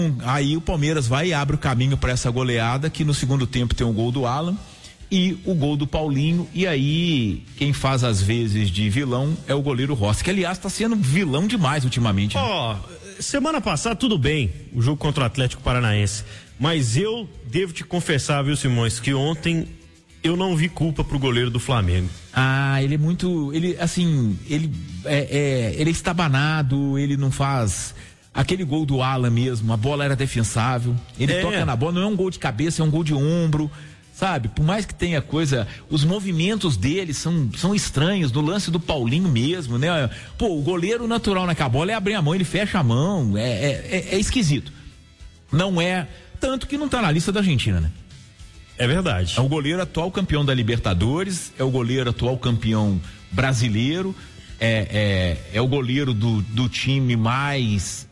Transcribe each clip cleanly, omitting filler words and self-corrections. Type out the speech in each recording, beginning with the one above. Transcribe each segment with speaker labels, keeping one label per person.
Speaker 1: Aí o Palmeiras vai e abre o caminho para essa goleada, que no segundo tempo tem o gol do Alan e o gol do Paulinho, e aí quem faz as vezes de vilão é o goleiro Rossi, que aliás tá sendo vilão demais ultimamente.
Speaker 2: Semana passada tudo bem, o jogo contra o Atlético Paranaense, mas eu devo te confessar, viu, Simões, que ontem eu não vi culpa pro goleiro do Flamengo.
Speaker 1: Ele é muito, ele é estabanado, ele não faz aquele gol do Alan mesmo, a bola era defensável, ele toca na bola, não é um gol de cabeça, é um gol de ombro, sabe? Por mais que tenha coisa, os movimentos dele são estranhos, no lance do Paulinho mesmo, né? O goleiro natural naquela bola é abrir a mão, ele fecha a mão, é esquisito. Não é, tanto que não tá na lista da Argentina, né?
Speaker 2: É verdade.
Speaker 1: É o goleiro atual campeão da Libertadores, é o goleiro atual campeão brasileiro, é o goleiro do time mais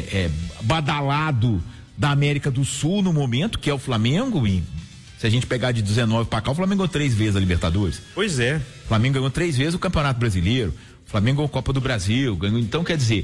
Speaker 1: badalado da América do Sul no momento, que é o Flamengo, e se a gente pegar de 19 para cá, o Flamengo ganhou 3 vezes a Libertadores.
Speaker 2: Pois é.
Speaker 1: O Flamengo ganhou 3 vezes o Campeonato Brasileiro, o Flamengo ganhou a Copa do Brasil, então quer dizer,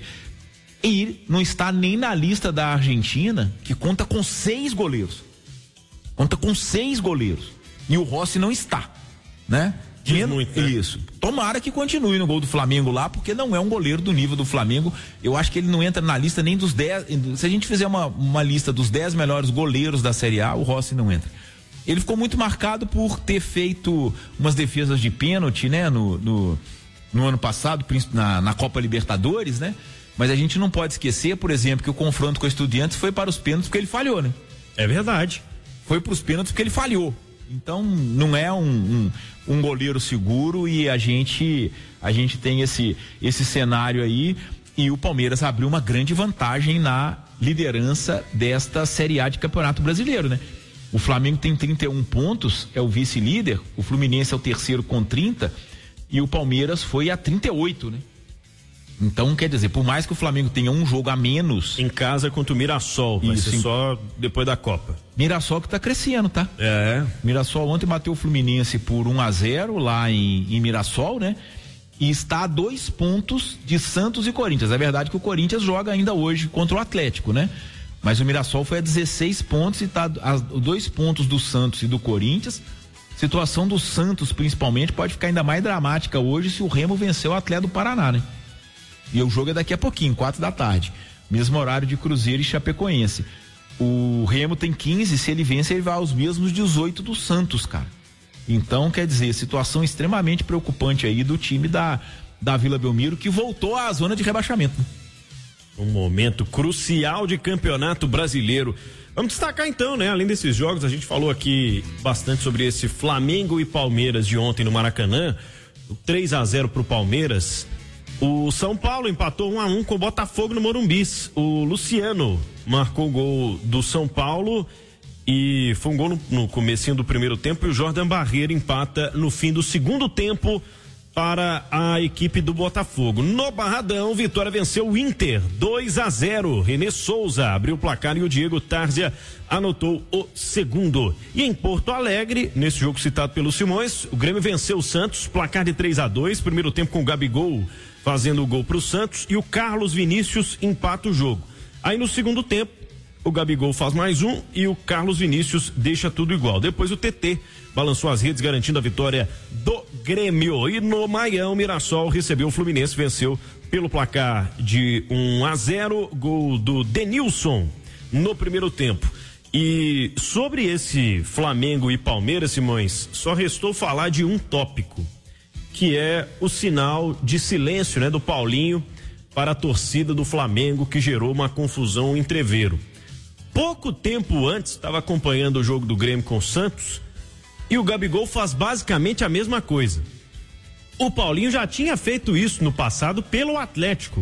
Speaker 1: e não está nem na lista da Argentina, que conta com 6 goleiros. Conta com 6 goleiros. E o Rossi não está, né?
Speaker 2: Muito, né?
Speaker 1: Isso. Tomara que continue no gol do Flamengo lá, porque não é um goleiro do nível do Flamengo. Eu acho que ele não entra na lista nem dos 10. Se a gente fizer uma lista dos 10 melhores goleiros da Série A, o Rossi não entra. Ele ficou muito marcado por ter feito umas defesas de pênalti, né? No ano passado, na Copa Libertadores, né? Mas a gente não pode esquecer, por exemplo, que o confronto com o Estudiantes foi para os pênaltis porque ele falhou, né?
Speaker 2: É verdade.
Speaker 1: Foi para os pênaltis porque ele falhou. Então não é um goleiro seguro, e a gente tem esse cenário aí, e o Palmeiras abriu uma grande vantagem na liderança desta Série A de Campeonato Brasileiro, né? O Flamengo tem 31 pontos, é o vice-líder, o Fluminense é o terceiro com 30 e o Palmeiras foi a 38, né? Então, quer dizer, por mais que o Flamengo tenha um jogo a menos...
Speaker 2: Em casa contra o Mirassol, vai ser só depois da Copa.
Speaker 1: Mirassol que tá crescendo, tá? Mirassol ontem bateu o Fluminense por 1-0 lá em Mirassol, né? E está a 2 pontos de Santos e Corinthians. É verdade que o Corinthians joga ainda hoje contra o Atlético, né? Mas o Mirassol foi a 16 pontos e tá a 2 pontos do Santos e do Corinthians. Situação do Santos, principalmente, pode ficar ainda mais dramática hoje se o Remo vencer o Atlético do Paraná, né? E o jogo é daqui a pouquinho, 4 da tarde. Mesmo horário de Cruzeiro e Chapecoense. O Remo tem 15, se ele vence, ele vai aos mesmos 18 do Santos, cara. Então, quer dizer, situação extremamente preocupante aí do time da Vila Belmiro, que voltou à zona de rebaixamento, né?
Speaker 2: Um momento crucial de Campeonato Brasileiro. Vamos destacar então, né? Além desses jogos, a gente falou aqui bastante sobre esse Flamengo e Palmeiras de ontem no Maracanã. O 3-0 pro Palmeiras. O São Paulo empatou 1-1 com o Botafogo no Morumbi. O Luciano marcou o gol do São Paulo e foi um gol no comecinho do primeiro tempo, e o Jordan Barreiro empata no fim do segundo tempo para a equipe do Botafogo. No Barradão, Vitória venceu o Inter 2-0. René Souza abriu o placar e o Diego Tárzia anotou o segundo. E em Porto Alegre, nesse jogo citado pelo Simões, o Grêmio venceu o Santos, placar de 3-2, primeiro tempo com o Gabigol fazendo o gol pro Santos, e o Carlos Vinícius empata o jogo. Aí no segundo tempo, o Gabigol faz mais um e o Carlos Vinícius deixa tudo igual. Depois o TT balançou as redes, garantindo a vitória do Grêmio. E no Maião, Mirassol recebeu o Fluminense, venceu pelo placar de 1-0, gol do Denilson no primeiro tempo. E sobre esse Flamengo e Palmeiras, Simões, só restou falar de um tópico, que é o sinal de silêncio, né, do Paulinho para a torcida do Flamengo, que gerou uma confusão, um entreveiro. Pouco tempo antes, estava acompanhando o jogo do Grêmio com o Santos, e o Gabigol faz basicamente a mesma coisa. O Paulinho já tinha feito isso no passado pelo Atlético.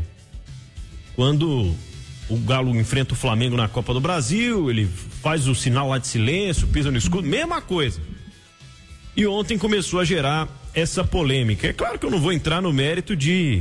Speaker 2: Quando o Galo enfrenta o Flamengo na Copa do Brasil, ele faz o sinal lá de silêncio, pisa no escudo, mesma coisa. E ontem começou a gerar essa polêmica. É claro que eu não vou entrar no mérito de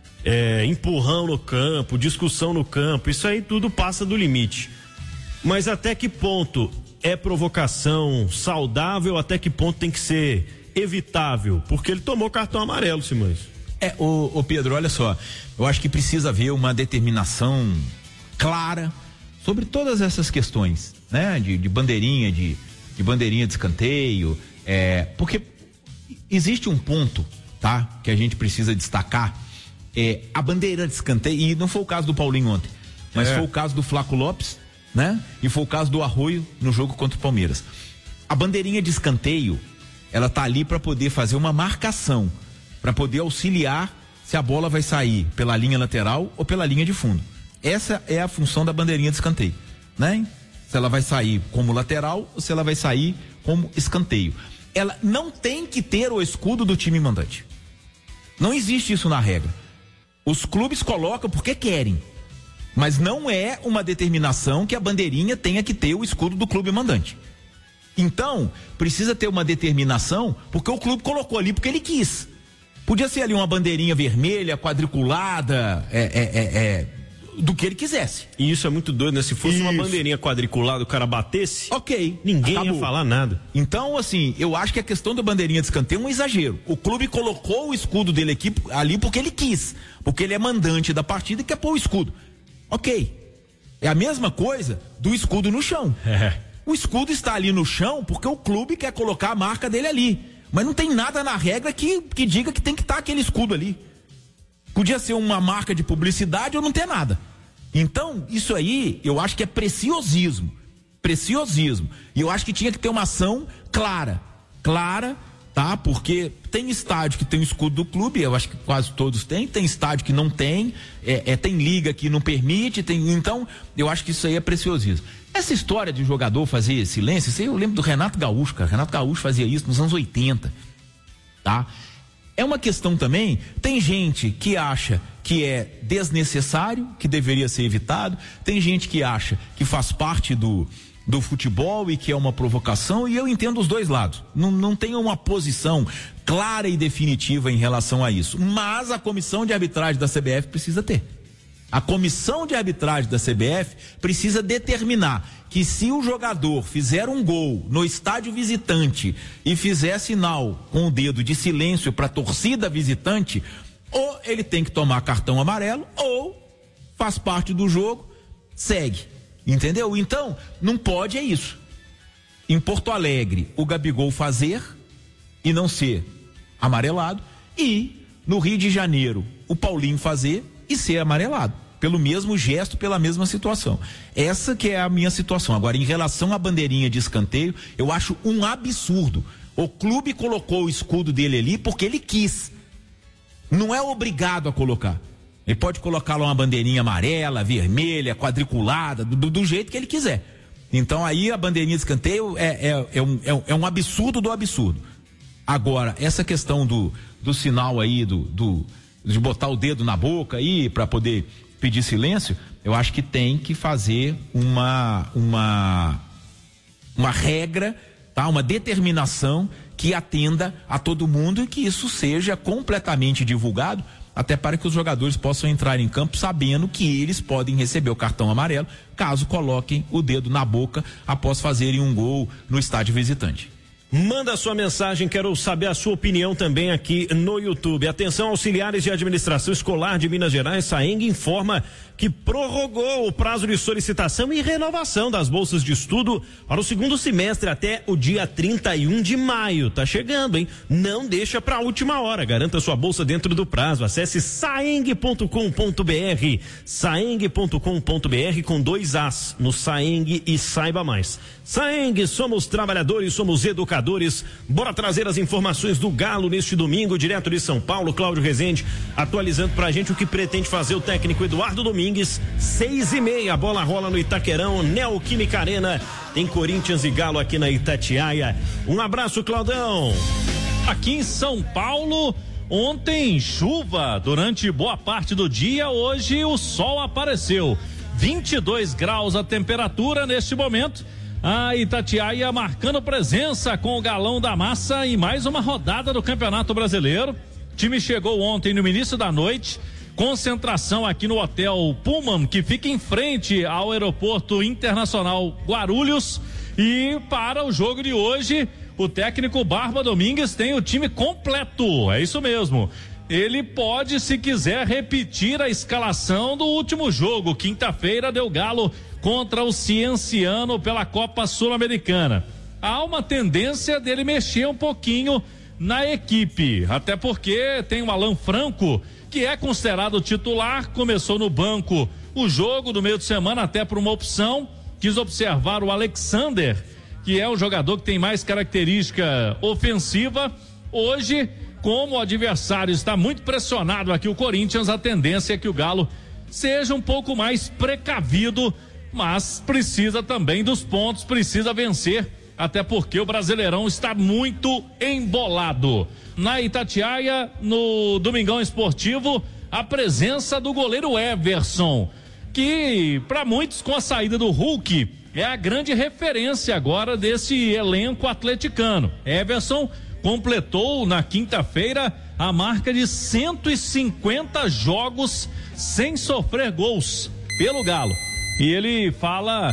Speaker 2: empurrão no campo, discussão no campo, isso aí tudo passa do limite. Mas até que ponto é provocação saudável, até que ponto tem que ser evitável? Porque ele tomou cartão amarelo, Simões.
Speaker 1: Ô Pedro, olha só, eu acho que precisa haver uma determinação clara sobre todas essas questões, né? De bandeirinha, de bandeirinha de escanteio, porque existe um ponto, tá? Que a gente precisa destacar, a bandeira de escanteio, e não foi o caso do Paulinho ontem, mas foi o caso do Flaco Lopes, né? E foi o caso do Arroio no jogo contra o Palmeiras. A bandeirinha de escanteio, ela tá ali para poder fazer uma marcação, para poder auxiliar se a bola vai sair pela linha lateral ou pela linha de fundo. Essa é a função da bandeirinha de escanteio, né? Se ela vai sair como lateral ou se ela vai sair como escanteio. Ela não tem que ter o escudo do time mandante. Não existe isso na regra. Os clubes colocam porque querem, mas não é uma determinação que a bandeirinha tenha que ter o escudo do clube mandante. Então, precisa ter uma determinação porque o clube colocou ali porque ele quis. Podia ser ali uma bandeirinha vermelha, quadriculada, do que ele quisesse.
Speaker 2: E isso é muito doido, né? Se fosse uma bandeirinha quadriculada, o cara batesse,
Speaker 1: ok,
Speaker 2: ninguém
Speaker 1: acabou.
Speaker 2: ia falar nada.
Speaker 1: Então, assim, eu acho que a questão da bandeirinha de escanteio é um exagero. O clube colocou o escudo dele aqui, ali porque ele quis, porque ele é mandante da partida e quer pôr o escudo. Ok. É a mesma coisa do escudo no chão. O escudo está ali no chão porque o clube quer colocar a marca dele ali. Mas não tem nada na regra que diga que tem que estar aquele escudo ali. Podia ser uma marca de publicidade ou não ter nada. Então, isso aí, eu acho que é preciosismo. Preciosismo. E eu acho que tinha que ter uma ação clara, tá? Porque tem estádio que tem o escudo do clube, eu acho que quase todos têm. Tem estádio que não tem, tem liga que não permite, então, eu acho que isso aí é preciosismo. Essa história de jogador fazer silêncio, isso aí eu lembro do Renato Gaúcho, cara. Renato Gaúcho fazia isso nos anos 80, tá? É uma questão também, tem gente que acha que é desnecessário, que deveria ser evitado, tem gente que acha que faz parte do futebol e que é uma provocação, e eu entendo os dois lados. Não tenho uma posição clara e definitiva em relação a isso. Mas a comissão de arbitragem da CBF precisa ter. A comissão de arbitragem da CBF precisa determinar que se o jogador fizer um gol no estádio visitante e fizer sinal com o dedo de silêncio para a torcida visitante, ou ele tem que tomar cartão amarelo, ou faz parte do jogo, segue. Entendeu? Então, não pode isso. Em Porto Alegre, o Gabigol fazer e não ser amarelado, e no Rio de Janeiro, o Paulinho fazer e ser amarelado, pelo mesmo gesto, pela mesma situação. Essa que é a minha situação. Agora, em relação à bandeirinha de escanteio, eu acho um absurdo. O clube colocou o escudo dele ali porque ele quis. Não é obrigado a colocar. Ele pode colocar lá uma bandeirinha amarela, vermelha, quadriculada, do jeito que ele quiser. Então aí a bandeirinha de escanteio é um absurdo do absurdo. Agora, essa questão do sinal aí, de botar o dedo na boca aí para poder pedir silêncio, eu acho que tem que fazer uma regra, tá? Uma determinação que atenda a todo mundo e que isso seja completamente divulgado, até para que os jogadores possam entrar em campo sabendo que eles podem receber o cartão amarelo caso coloquem o dedo na boca após fazerem um gol no estádio visitante.
Speaker 2: Manda sua mensagem, quero saber a sua opinião também aqui no YouTube. Atenção, auxiliares de administração escolar de Minas Gerais, SAENG informa que prorrogou o prazo de solicitação e renovação das bolsas de estudo para o segundo semestre até o dia 31 de maio. Tá chegando, hein? Não deixa pra última hora. Garanta sua bolsa dentro do prazo. Acesse saeng.com.br, saeng.com.br com 2 As no Saeng e saiba mais. Saeng, somos trabalhadores, somos educadores. Bora trazer as informações do Galo neste domingo, direto de São Paulo. Cláudio Rezende atualizando pra gente o que pretende fazer o técnico Eduardo Domingues. 6:30, a bola rola no Itaquerão, Neoquímica Arena. Tem Corinthians e Galo aqui na Itatiaia. Um abraço, Claudão.
Speaker 3: Aqui em São Paulo, ontem chuva durante boa parte do dia, hoje o sol apareceu. 22 graus a temperatura neste momento. A Itatiaia marcando presença com o Galão da Massa em mais uma rodada do Campeonato Brasileiro. O time chegou ontem no início da noite. Concentração aqui no Hotel Pullman, que fica em frente ao Aeroporto Internacional Guarulhos. E para o jogo de hoje, o técnico Barba Domingues tem o time completo. É isso mesmo. Ele pode, se quiser, repetir a escalação do último jogo. Quinta-feira deu Galo contra o Cienciano pela Copa Sul-Americana. Há uma tendência dele mexer um pouquinho na equipe, até porque tem o Alan Franco, que é considerado titular, começou no banco o jogo do meio de semana até por uma opção, quis observar o Alexander, que é o jogador que tem mais característica ofensiva. Hoje, como o adversário está muito pressionado aqui, o Corinthians, a tendência é que o Galo seja um pouco mais precavido, mas precisa também dos pontos, precisa vencer, até porque o Brasileirão está muito embolado. Na Itatiaia, no Domingão Esportivo, a presença do goleiro Everson, que para muitos, com a saída do Hulk, é a grande referência agora desse elenco atleticano. Everson completou na quinta-feira a marca de 150 jogos sem sofrer gols pelo Galo. E ele fala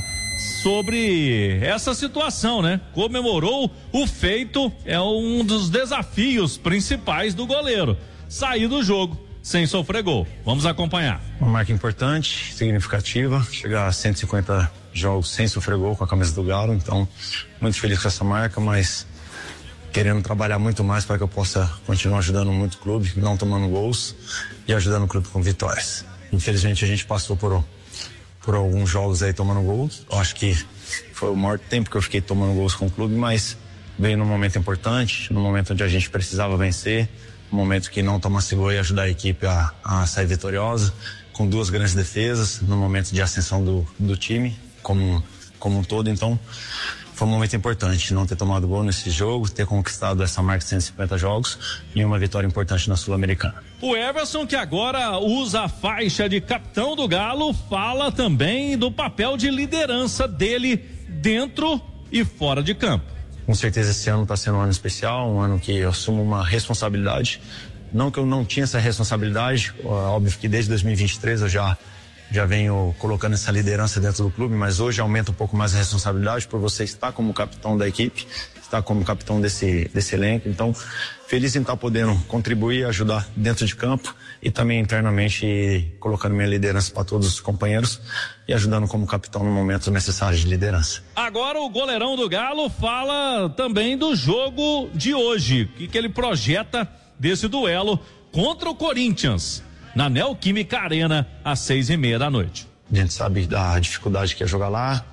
Speaker 3: sobre essa situação, né? Comemorou o feito, é um dos desafios principais do goleiro, sair do jogo sem sofrer gol. Vamos acompanhar.
Speaker 4: Uma marca importante, significativa, chegar a 150 jogos sem sofrer gol com a camisa do Galo, então muito feliz com essa marca, mas querendo trabalhar muito mais para que eu possa continuar ajudando muito o clube, não tomando gols e ajudando o clube com vitórias. Infelizmente a gente passou por alguns jogos aí tomando gols. Eu acho que foi o maior tempo que eu fiquei tomando gols com o clube, mas veio num momento importante, num momento onde a gente precisava vencer, um momento que não tomasse gol e ajudar a equipe a sair vitoriosa, com duas grandes defesas, no momento de ascensão do time como um todo. Então foi um momento importante não ter tomado gol nesse jogo, ter conquistado essa marca de 150 jogos e uma vitória importante na Sul-Americana.
Speaker 3: O Everson, que agora usa a faixa de capitão do Galo, fala também do papel de liderança dele dentro e fora de campo.
Speaker 4: Com certeza esse ano está sendo um ano especial, um ano que eu assumo uma responsabilidade. Não que eu não tinha essa responsabilidade, óbvio que desde 2023 eu já venho colocando essa liderança dentro do clube, mas hoje aumenta um pouco mais a responsabilidade por você estar como capitão da equipe, estar como capitão desse elenco. Então, feliz em estar podendo contribuir, ajudar dentro de campo e também internamente colocando minha liderança para todos os companheiros e ajudando como capitão no momento necessário de liderança.
Speaker 3: Agora o goleirão do Galo fala também do jogo de hoje, o que ele projeta desse duelo contra o Corinthians, na Neoquímica Arena, às 6:30 da noite.
Speaker 4: A gente sabe da dificuldade que é jogar lá,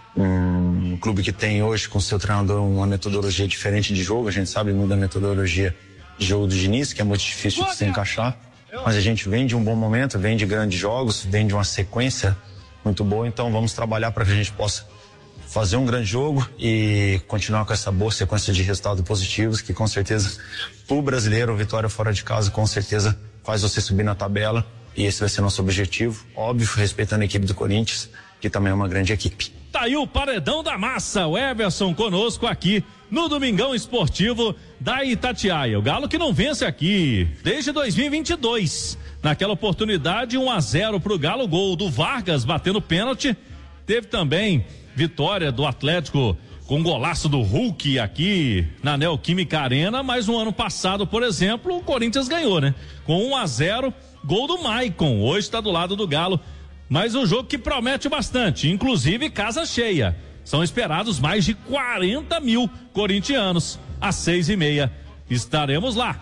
Speaker 4: um clube que tem hoje com seu treinador uma metodologia diferente de jogo. A gente sabe muito da metodologia de jogo do Diniz, que é muito difícil de se encaixar, mas a gente vem de um bom momento, vem de grandes jogos, vem de uma sequência muito boa, então vamos trabalhar para que a gente possa fazer um grande jogo e continuar com essa boa sequência de resultados positivos, que com certeza, pro brasileiro, a vitória fora de casa, com certeza faz você subir na tabela, e esse vai ser nosso objetivo, óbvio, respeitando a equipe do Corinthians, que também é uma grande equipe.
Speaker 3: Tá aí o paredão da massa, o Everson conosco aqui no Domingão Esportivo da Itatiaia. O Galo que não vence aqui desde 2022. Naquela oportunidade, 1-0 pro Galo, gol do Vargas batendo pênalti. Teve também vitória do Atlético com golaço do Hulk aqui na Neoquímica Arena, mas no ano passado, por exemplo, o Corinthians ganhou, né? Com 1-0, gol do Maicon, hoje está do lado do Galo, mas um jogo que promete bastante, inclusive casa cheia. São esperados mais de 40 mil corintianos. Às 6:30 estaremos lá.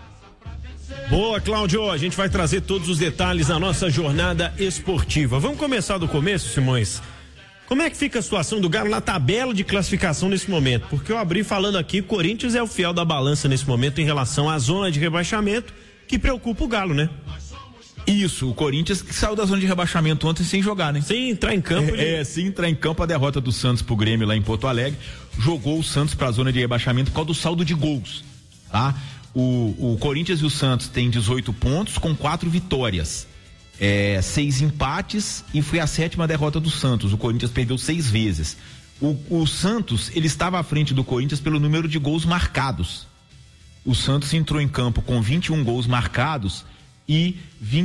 Speaker 2: Boa, Cláudio, a gente vai trazer todos os detalhes na nossa jornada esportiva. Vamos começar do começo, Simões? Como é que fica a situação do Galo na tabela de classificação nesse momento? Porque eu abri falando aqui, o Corinthians é o fiel da balança nesse momento em relação à zona de rebaixamento, que preocupa o Galo, né?
Speaker 1: Isso, o Corinthians que saiu da zona de rebaixamento ontem sem jogar, né?
Speaker 2: Sem entrar em campo.
Speaker 1: Sem entrar em campo, a derrota do Santos pro Grêmio lá em Porto Alegre, jogou o Santos pra zona de rebaixamento por causa do saldo de gols, tá? O Corinthians e o Santos têm 18 pontos com 4 vitórias. 6 empates e foi a 7ª derrota do Santos. O Corinthians perdeu 6 vezes. O Santos, ele estava à frente do Corinthians pelo número de gols marcados. O Santos entrou em campo com 21 gols marcados e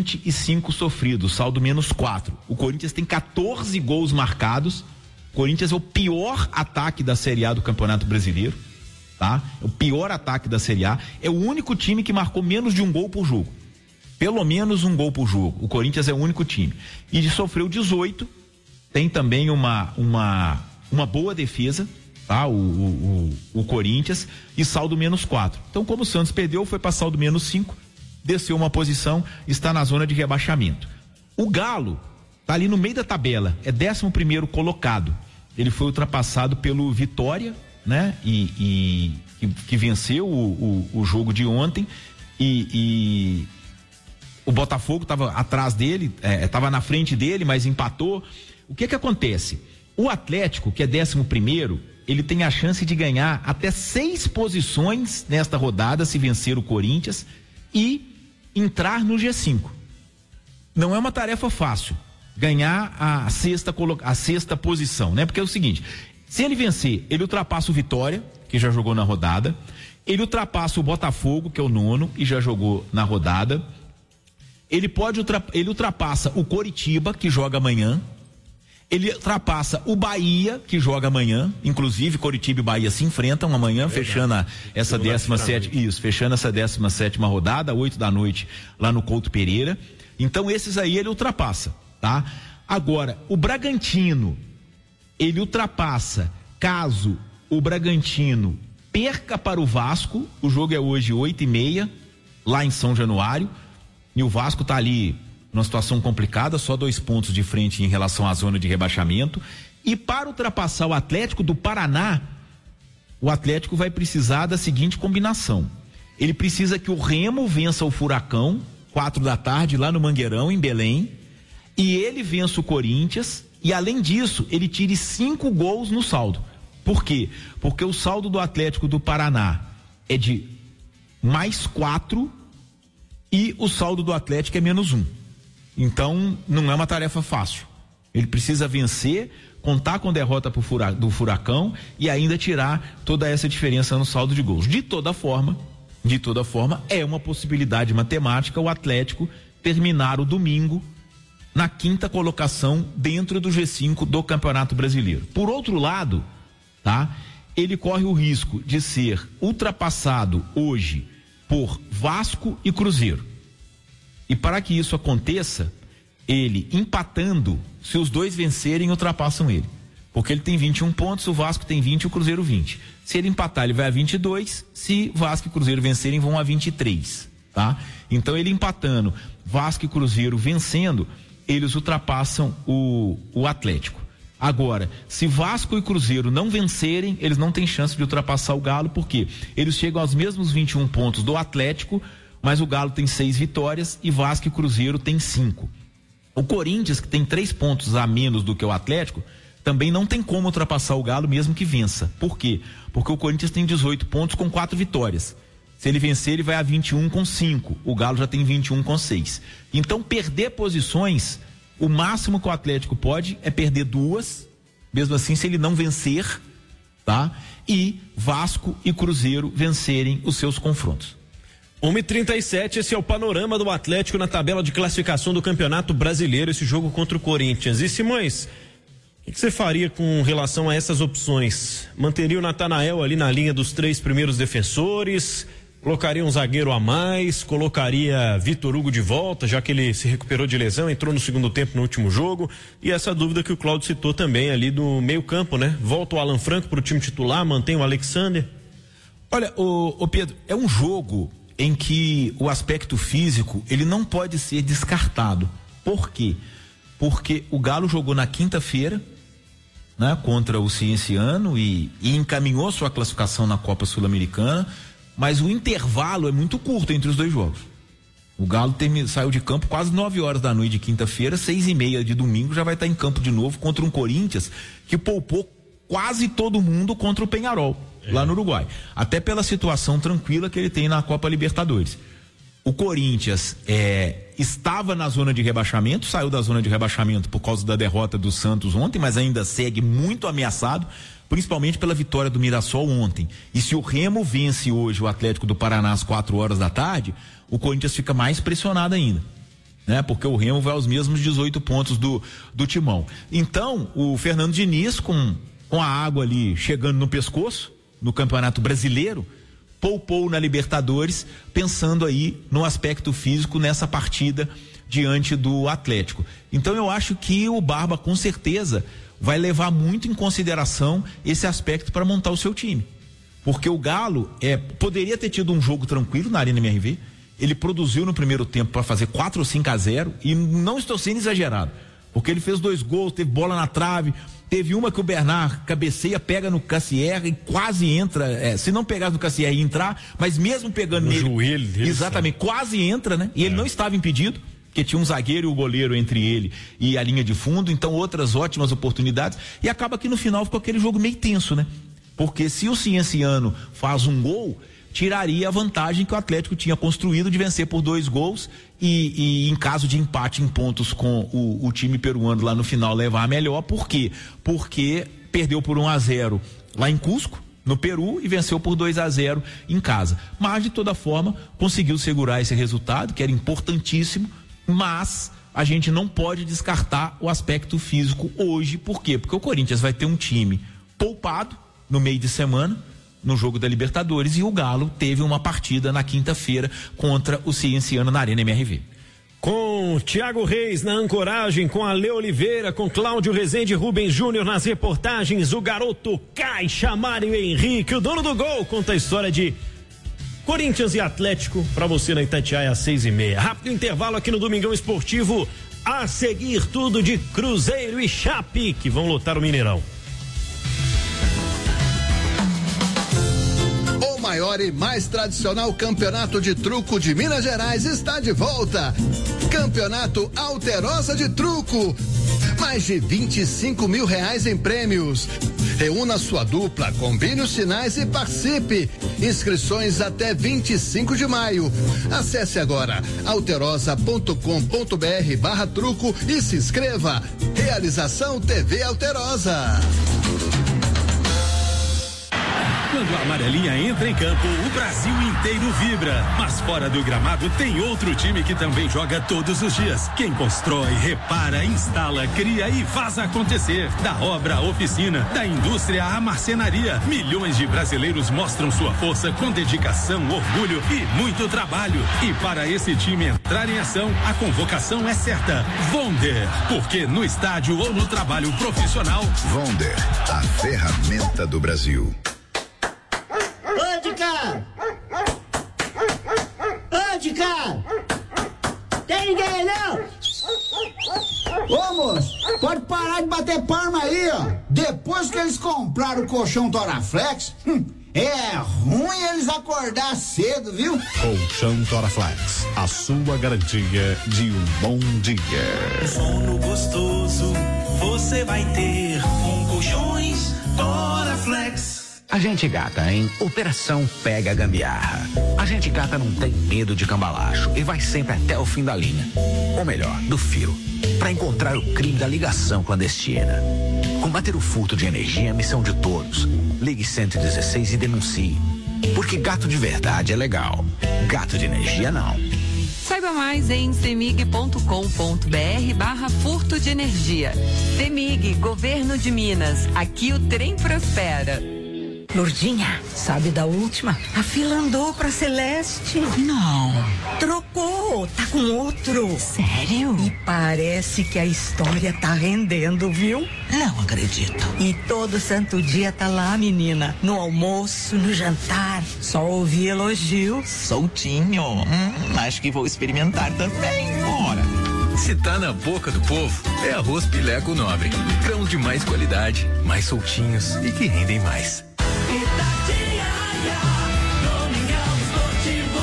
Speaker 1: 25 sofridos, saldo -4. O Corinthians tem 14 gols marcados. O Corinthians é o pior ataque da Série A do Campeonato Brasileiro, tá? É o pior ataque da Série A. É o único time que marcou menos de um gol por jogo. Pelo menos um gol por jogo. O Corinthians é o único time. E sofreu 18 tem também uma boa defesa, tá? O Corinthians, e saldo -4. Então, como o Santos perdeu, foi para saldo -5, desceu uma posição, está na zona de rebaixamento. O Galo tá ali no meio da tabela, é 11º colocado. Ele foi ultrapassado pelo Vitória, né? Que venceu o jogo de ontem, e o Botafogo estava atrás dele, estava na frente dele, mas empatou. O que acontece? O Atlético, que é 11º, ele tem a chance de ganhar até 6 posições nesta rodada, se vencer o Corinthians, e entrar no G5. Não é uma tarefa fácil ganhar a sexta posição, né? Porque é o seguinte, se ele vencer, ele ultrapassa o Vitória, que já jogou na rodada, ele ultrapassa o Botafogo, que é o 9º, e já jogou na rodada, ele ultrapassa o Coritiba, que joga amanhã, ele ultrapassa o Bahia, que joga amanhã, inclusive Coritiba e Bahia se enfrentam amanhã, fechando essa 17ª rodada, 8 da noite, lá no Couto Pereira. Então esses aí ele ultrapassa, tá? Agora, o Bragantino, ele ultrapassa caso o Bragantino perca para o Vasco. O jogo é hoje 8h30, lá em São Januário, e o Vasco tá ali numa situação complicada, só 2 pontos de frente em relação à zona de rebaixamento. E para ultrapassar o Atlético do Paraná, o Atlético vai precisar da seguinte combinação: ele precisa que o Remo vença o Furacão 4 da tarde lá no Mangueirão, em Belém, e ele vença o Corinthians, e além disso ele tire 5 gols no saldo. Por quê? Porque o saldo do Atlético do Paraná é de +4 e o saldo do Atlético é -1. Então não é uma tarefa fácil. Ele precisa vencer, contar com derrota do Furacão e ainda tirar toda essa diferença no saldo de gols. De toda forma, é uma possibilidade matemática o Atlético terminar o domingo na 5ª colocação dentro do G5 do Campeonato Brasileiro. Por outro lado, tá? Ele corre o risco de ser ultrapassado hoje por Vasco e Cruzeiro. E para que isso aconteça, ele empatando, se os dois vencerem, ultrapassam ele. Porque ele tem 21 pontos, o Vasco tem 20 e o Cruzeiro 20. Se ele empatar, ele vai a 22, se Vasco e Cruzeiro vencerem, vão a 23, tá? Então ele empatando, Vasco e Cruzeiro vencendo, eles ultrapassam o Atlético. Agora, se Vasco e Cruzeiro não vencerem, eles não têm chance de ultrapassar o Galo, porque eles chegam aos mesmos 21 pontos do Atlético, mas o Galo tem 6 vitórias e Vasco e Cruzeiro tem 5. O Corinthians, que tem 3 pontos a menos do que o Atlético, também não tem como ultrapassar o Galo mesmo que vença. Por quê? Porque o Corinthians tem 18 pontos com 4 vitórias. Se ele vencer, ele vai a 21 com 5. O Galo já tem 21 com 6. Então, perder posições, o máximo que o Atlético pode é perder 2, mesmo assim, se ele não vencer, tá? E Vasco e Cruzeiro vencerem os seus confrontos.
Speaker 2: 1h37, esse é o panorama do Atlético na tabela de classificação do Campeonato Brasileiro, esse jogo contra o Corinthians. E Simões, o que você faria com relação a essas opções? Manteria o Natanael ali na linha dos 3 primeiros defensores? Colocaria um zagueiro a mais? Colocaria Vitor Hugo de volta, já que ele se recuperou de lesão, entrou no segundo tempo no último jogo? E essa dúvida que o Cláudio citou também ali do meio campo, né? Volta o Alan Franco para o time titular, mantém o Alexander?
Speaker 1: Olha, o Pedro, é um jogo em que o aspecto físico ele não pode ser descartado. Por quê? Porque o Galo jogou na quinta-feira, né, contra o Cienciano e encaminhou sua classificação na Copa Sul-Americana, mas o intervalo é muito curto entre os 2 jogos. O Galo saiu de campo quase 9 horas da noite de quinta-feira, 6h30 de domingo já vai estar em campo de novo contra um Corinthians que poupou quase todo mundo contra o Peñarol, lá no Uruguai. Até pela situação tranquila que ele tem na Copa Libertadores. O Corinthians estava na zona de rebaixamento, saiu da zona de rebaixamento por causa da derrota do Santos ontem, mas ainda segue muito ameaçado, principalmente pela vitória do Mirassol ontem. E se o Remo vence hoje o Atlético do Paraná às 4 horas da tarde, o Corinthians fica mais pressionado ainda, né? Porque o Remo vai aos mesmos 18 pontos do Timão. Então, o Fernando Diniz, com a água ali chegando no pescoço, no Campeonato Brasileiro, poupou na Libertadores, pensando aí no aspecto físico nessa partida diante do Atlético. Então eu acho que o Barba com certeza vai levar muito em consideração esse aspecto para montar o seu time. Porque o Galo poderia ter tido um jogo tranquilo na Arena MRV. Ele produziu no primeiro tempo para fazer 4 ou 5-0 e não estou sendo exagerado, porque ele fez 2 gols, teve bola na trave, teve uma que o Bernard cabeceia, pega no Cassier e quase entra, se não pegasse no Cassier ia entrar, mas mesmo pegando
Speaker 2: no
Speaker 1: nele,
Speaker 2: joelho dele,
Speaker 1: exatamente, quase entra, né? E ele não estava impedido, porque tinha um zagueiro e o goleiro entre ele e a linha de fundo, então outras ótimas oportunidades, e acaba que no final ficou aquele jogo meio tenso, né? Porque se o Cienciano faz um gol, tiraria a vantagem que o Atlético tinha construído de vencer por 2 gols e em caso de empate em pontos com o time peruano lá no final levar a melhor. Por quê? Porque perdeu por 1-0 lá em Cusco, no Peru, e venceu por 2-0 em casa. Mas de toda forma conseguiu segurar esse resultado, que era importantíssimo, mas a gente não pode descartar o aspecto físico hoje. Por quê? Porque o Corinthians vai ter um time poupado no meio de semana, no jogo da Libertadores, e o Galo teve uma partida na quinta-feira contra o Cienciano na Arena MRV.
Speaker 2: Com Thiago Reis na ancoragem, com a Leo Oliveira, com Cláudio Rezende e Rubens Júnior nas reportagens, o garoto Caixa Mário Henrique, o dono do gol, conta a história de Corinthians e Atlético para você na Itatiaia às 6:30. Rápido intervalo aqui no Domingão Esportivo, a seguir tudo de Cruzeiro e Chape, que vão lotar o Mineirão.
Speaker 5: O maior e mais tradicional campeonato de truco de Minas Gerais está de volta. Campeonato Alterosa de Truco. Mais de 25 mil reais em prêmios. Reúna sua dupla, combine os sinais e participe. Inscrições até 25 de maio. Acesse agora alterosa.com.br/truco e se inscreva. Realização TV Alterosa.
Speaker 6: Quando a amarelinha entra em campo, o Brasil inteiro vibra. Mas fora do gramado tem outro time que também joga todos os dias. Quem constrói, repara, instala, cria e faz acontecer. Da obra à oficina, da indústria à marcenaria. Milhões de brasileiros mostram sua força com dedicação, orgulho e muito trabalho. E para esse time entrar em ação, a convocação é certa. Vonder, porque no estádio ou no trabalho profissional,
Speaker 7: Vonder, a ferramenta do Brasil.
Speaker 8: Ô, de cara! Ô, de cara! Tem ninguém aí, não? Ô, moço, pode parar de bater palma aí, ó. Depois que eles compraram o colchão Toraflex, é ruim eles acordar cedo, viu?
Speaker 9: Colchão Toraflex, a sua garantia de um bom dia.
Speaker 10: Sono gostoso você vai ter com colchões Toraflex.
Speaker 11: A gente gata, hein? Operação Pega a Gambiarra. A gente gata não tem medo de cambalacho e vai sempre até o fim da linha. Ou melhor, do fio. Para encontrar o crime da ligação clandestina. Combater o furto de energia é missão de todos. Ligue 116 e denuncie. Porque gato de verdade é legal. Gato de energia não.
Speaker 12: Saiba mais em cemig.com.br/furto de energia. Cemig, Governo de Minas. Aqui o trem prospera.
Speaker 13: Lourdinha, sabe da última? A fila andou pra Celeste.
Speaker 14: Não.
Speaker 13: Trocou, tá com outro.
Speaker 14: Sério?
Speaker 13: E parece que a história tá rendendo, viu?
Speaker 14: Não acredito.
Speaker 13: E todo santo dia tá lá, menina. No almoço, no jantar. Só ouvi elogios.
Speaker 14: Soltinho. Acho que vou experimentar também. Bora.
Speaker 15: Se tá na boca do povo, é arroz Pileco Nobre. Grãos de mais qualidade, mais soltinhos e que rendem mais.
Speaker 10: Itatiaia, Domingão Esportivo.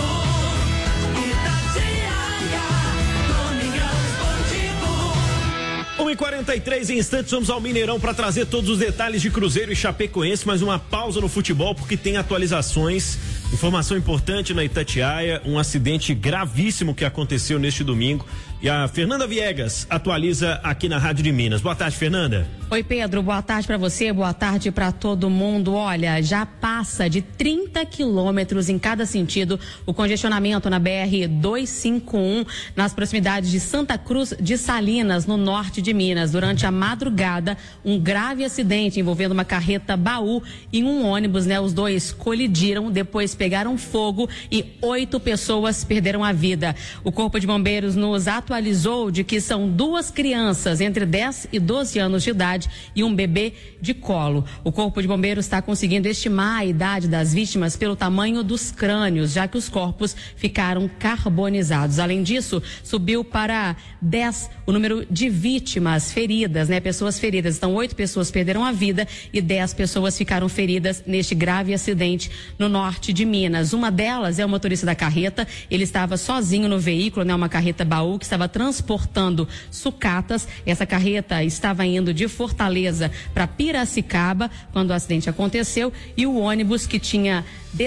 Speaker 10: Itatiaia, Domingão Esportivo.
Speaker 2: 1h43 em instantes, vamos ao Mineirão para trazer todos os detalhes de Cruzeiro e Chapecoense, mas uma pausa no futebol porque tem atualizações. Informação importante na Itatiaia, um acidente gravíssimo que aconteceu neste domingo. E a Fernanda Viegas atualiza aqui na Rádio de Minas. Boa tarde, Fernanda.
Speaker 16: Oi, Pedro, boa tarde para você, boa tarde para todo mundo. Olha, já passa de 30 quilômetros em cada sentido o congestionamento na BR-251 nas proximidades de Santa Cruz de Salinas, no norte de Minas. Durante a madrugada, um grave acidente envolvendo uma carreta baú e um ônibus, né? Os dois colidiram, depois pegaram fogo e 8 pessoas perderam a vida. O Corpo de Bombeiros nos atualiza atualizou de que são 2 crianças entre 10 e 12 anos de idade e um bebê de colo. O Corpo de Bombeiros está conseguindo estimar a idade das vítimas pelo tamanho dos crânios, já que os corpos ficaram carbonizados. Além disso, subiu para 10 o número de vítimas feridas, né? Pessoas feridas. Então, 8 pessoas perderam a vida e 10 pessoas ficaram feridas neste grave acidente no norte de Minas. Uma delas é o motorista da carreta. Ele estava sozinho no veículo, né? Uma carreta baú que estava transportando sucatas. Essa carreta estava indo de Fortaleza para Piracicaba quando o acidente aconteceu, e o ônibus, que tinha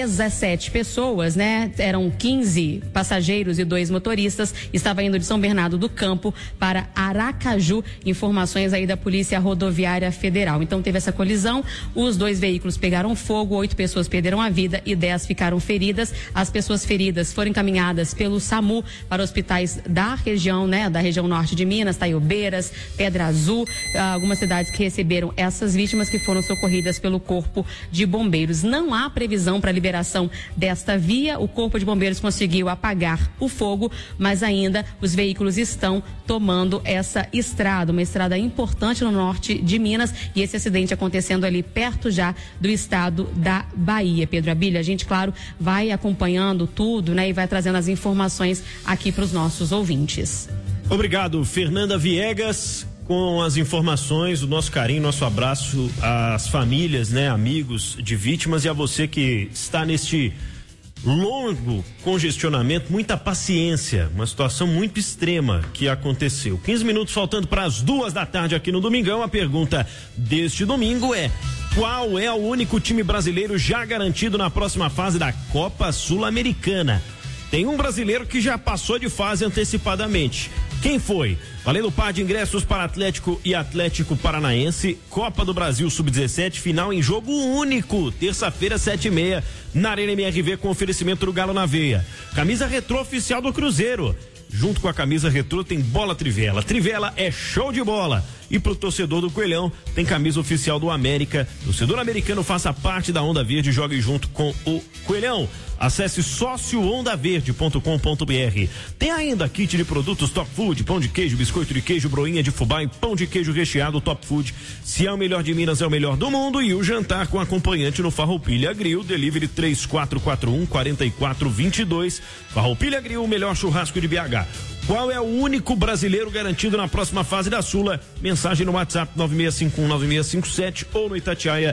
Speaker 16: 17 pessoas, né? Eram 15 passageiros e 2 motoristas, estava indo de São Bernardo do Campo para Aracaju. Informações aí da Polícia Rodoviária Federal. Então teve essa colisão, os 2 veículos pegaram fogo, 8 pessoas perderam a vida e 10 ficaram feridas. As pessoas feridas foram encaminhadas pelo SAMU para hospitais da região, né? Da região norte de Minas, Taiobeiras, Pedra Azul, algumas cidades que receberam essas vítimas que foram socorridas pelo Corpo de Bombeiros. Não há previsão para liberação desta via. O Corpo de Bombeiros conseguiu apagar o fogo, mas ainda os veículos estão tomando essa estrada, uma estrada importante no norte de Minas, e esse acidente acontecendo ali perto já do estado da Bahia. Pedro Abílio, a gente, claro, vai acompanhando tudo, né, e vai trazendo as informações aqui para os nossos ouvintes.
Speaker 2: Obrigado, Fernanda Viegas, com as informações, o nosso carinho, nosso abraço às famílias, né, amigos de vítimas, e a você que está neste longo congestionamento. Muita paciência, uma situação muito extrema que aconteceu. 15 minutos faltando para as 2 da tarde aqui no Domingão. A pergunta deste domingo é: qual é o único time brasileiro já garantido na próxima fase da Copa Sul-Americana? Tem um brasileiro que já passou de fase antecipadamente. Quem foi? Valendo par de ingressos para Atlético e Atlético Paranaense, Copa do Brasil Sub-17, final em jogo único, terça-feira, 7h30, na Arena MRV, com oferecimento do Galo na Veia. Camisa retrô oficial do Cruzeiro. Junto com a camisa retrô tem bola Trivela. Trivela é show de bola. E pro torcedor do Coelhão tem camisa oficial do América. Torcedor americano, faça parte da Onda Verde e jogue junto com o Coelhão. Acesse sócioondaverde.com.br. Tem ainda kit de produtos Top Food, pão de queijo, biscoito de queijo, broinha de fubá e pão de queijo recheado Top Food. Se é o melhor de Minas, é o melhor do mundo. E o jantar com acompanhante no Farroupilha Grill, delivery 3441-4422. Farroupilha Grill, o melhor churrasco de BH. Qual é o único brasileiro garantido na próxima fase da Sula? Mensagem no WhatsApp 96519657 ou no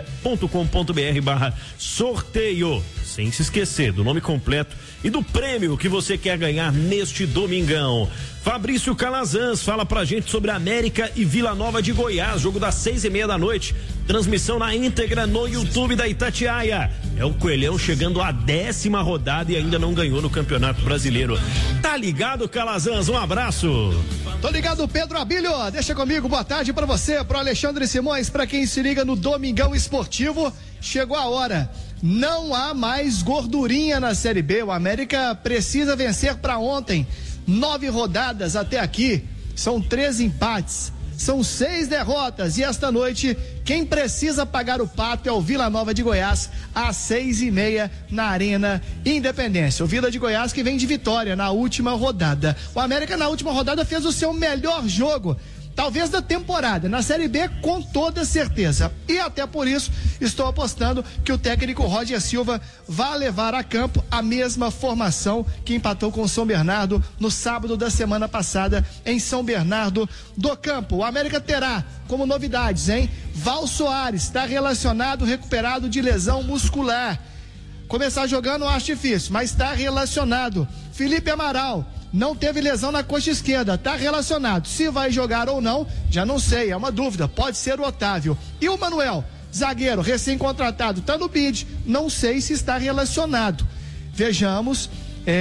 Speaker 2: itatiaia.com.br/sorteio. Sem se esquecer do nome completo e do prêmio que você quer ganhar neste domingão. Fabrício Calazans fala pra gente sobre América e Vila Nova de Goiás, jogo das 6h30 da noite. Transmissão na íntegra no YouTube da Itatiaia. É o Coelhão chegando à 10ª rodada e ainda não ganhou no Campeonato Brasileiro. Tá ligado, Calazans? Um abraço.
Speaker 17: Tô ligado, Pedro Abílio. Deixa comigo, boa tarde pra você, pro Alexandre Simões, pra quem se liga no Domingão Esportivo. Chegou a hora. Não há mais gordurinha na Série B. O América precisa vencer para ontem. 9 rodadas até aqui. São 13 empates. São 6 derrotas. E esta noite, quem precisa pagar o pato é o Vila Nova de Goiás, às 6h30 na Arena Independência. O Vila de Goiás que vem de vitória na última rodada. O América na última rodada fez o seu melhor jogo, talvez da temporada, na Série B, com toda certeza. E até por isso, estou apostando que o técnico Roger Silva vai levar a campo a mesma formação que empatou com o São Bernardo no sábado da semana passada em São Bernardo do Campo. O América terá como novidades, hein? Val Soares está relacionado, recuperado de lesão muscular. Começar jogando eu acho difícil, mas está relacionado. Felipe Amaral não teve lesão na coxa esquerda, tá relacionado. Se vai jogar ou não, já não sei, é uma dúvida, pode ser o Otávio. E o Manuel, zagueiro recém-contratado, tá no bid, não sei se está relacionado. Vejamos,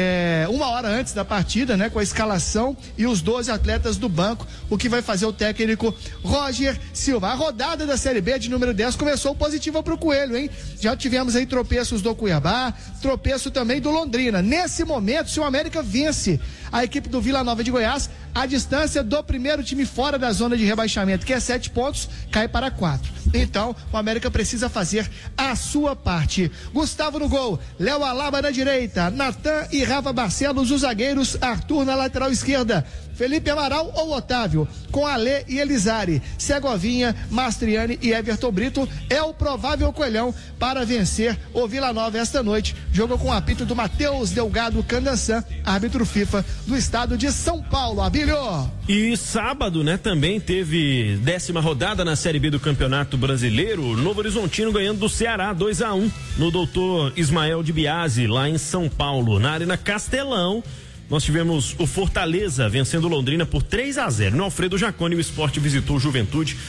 Speaker 17: uma hora antes da partida, né, com a escalação e os 12 atletas do banco, o que vai fazer o técnico Roger Silva. A rodada da Série B de número 10 começou positiva pro Coelho, hein? Já tivemos aí tropeços do Cuiabá, tropeço também do Londrina. Nesse momento, se o América vence a equipe do Vila Nova de Goiás, a distância do primeiro time fora da zona de rebaixamento, que é 7 pontos, cai para 4. Então, o América precisa fazer a sua parte. Gustavo no gol, Léo Alaba na direita, Natan e Rafa Barcelos, os zagueiros, Arthur na lateral esquerda, Felipe Amaral ou Otávio, com Alê e Elizari, Segovinha, Mastriani e Everton Brito, é o provável coelhão para vencer o Vila Nova esta noite. Jogo com o apito do Matheus Delgado Candançã, árbitro FIFA do estado de São Paulo. Abílio.
Speaker 2: E sábado, né, também teve 10ª rodada na Série B do Campeonato Brasileiro, Novo Horizontino ganhando do Ceará 2-1 no Doutor Ismael de Biasi, lá em São Paulo. Na Arena Castelão, nós tivemos o Fortaleza vencendo Londrina por 3-0. No Alfredo Jaconi, o Sport visitou o Juventude,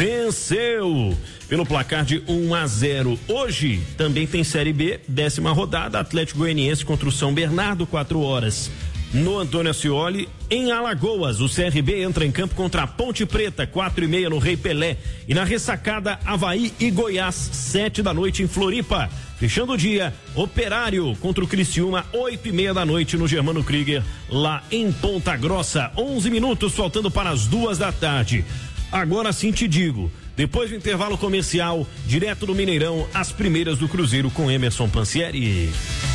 Speaker 2: venceu pelo placar de 1-0. Hoje também tem Série B, 10ª rodada, Atlético Goianiense contra o São Bernardo, 4 horas. No Antônio Ascioli, em Alagoas, o CRB entra em campo contra a Ponte Preta, 4h30 no Rei Pelé. E na ressacada, Avaí e Goiás, 7 da noite em Floripa. Fechando o dia, Operário contra o Criciúma, 8h30 da noite no Germano Krieger, lá em Ponta Grossa. 11 minutos faltando para as 2 da tarde. Agora sim te digo, depois do intervalo comercial, direto do Mineirão, as primeiras do Cruzeiro com Emerson Pansieri.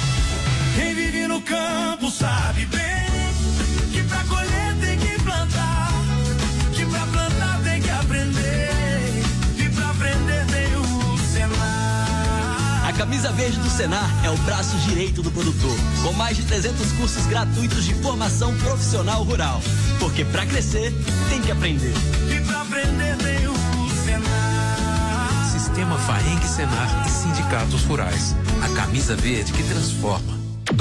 Speaker 10: Quem vive no campo sabe bem que pra colher tem que plantar, que pra plantar tem que aprender, e pra aprender tem o Senar.
Speaker 18: A camisa verde do Senar é o braço direito do produtor, com mais de 300 cursos gratuitos de formação profissional rural. Porque pra crescer tem que aprender.
Speaker 10: E pra aprender tem o Senar.
Speaker 15: Sistema Faeng Senar e sindicatos rurais. A camisa verde que transforma.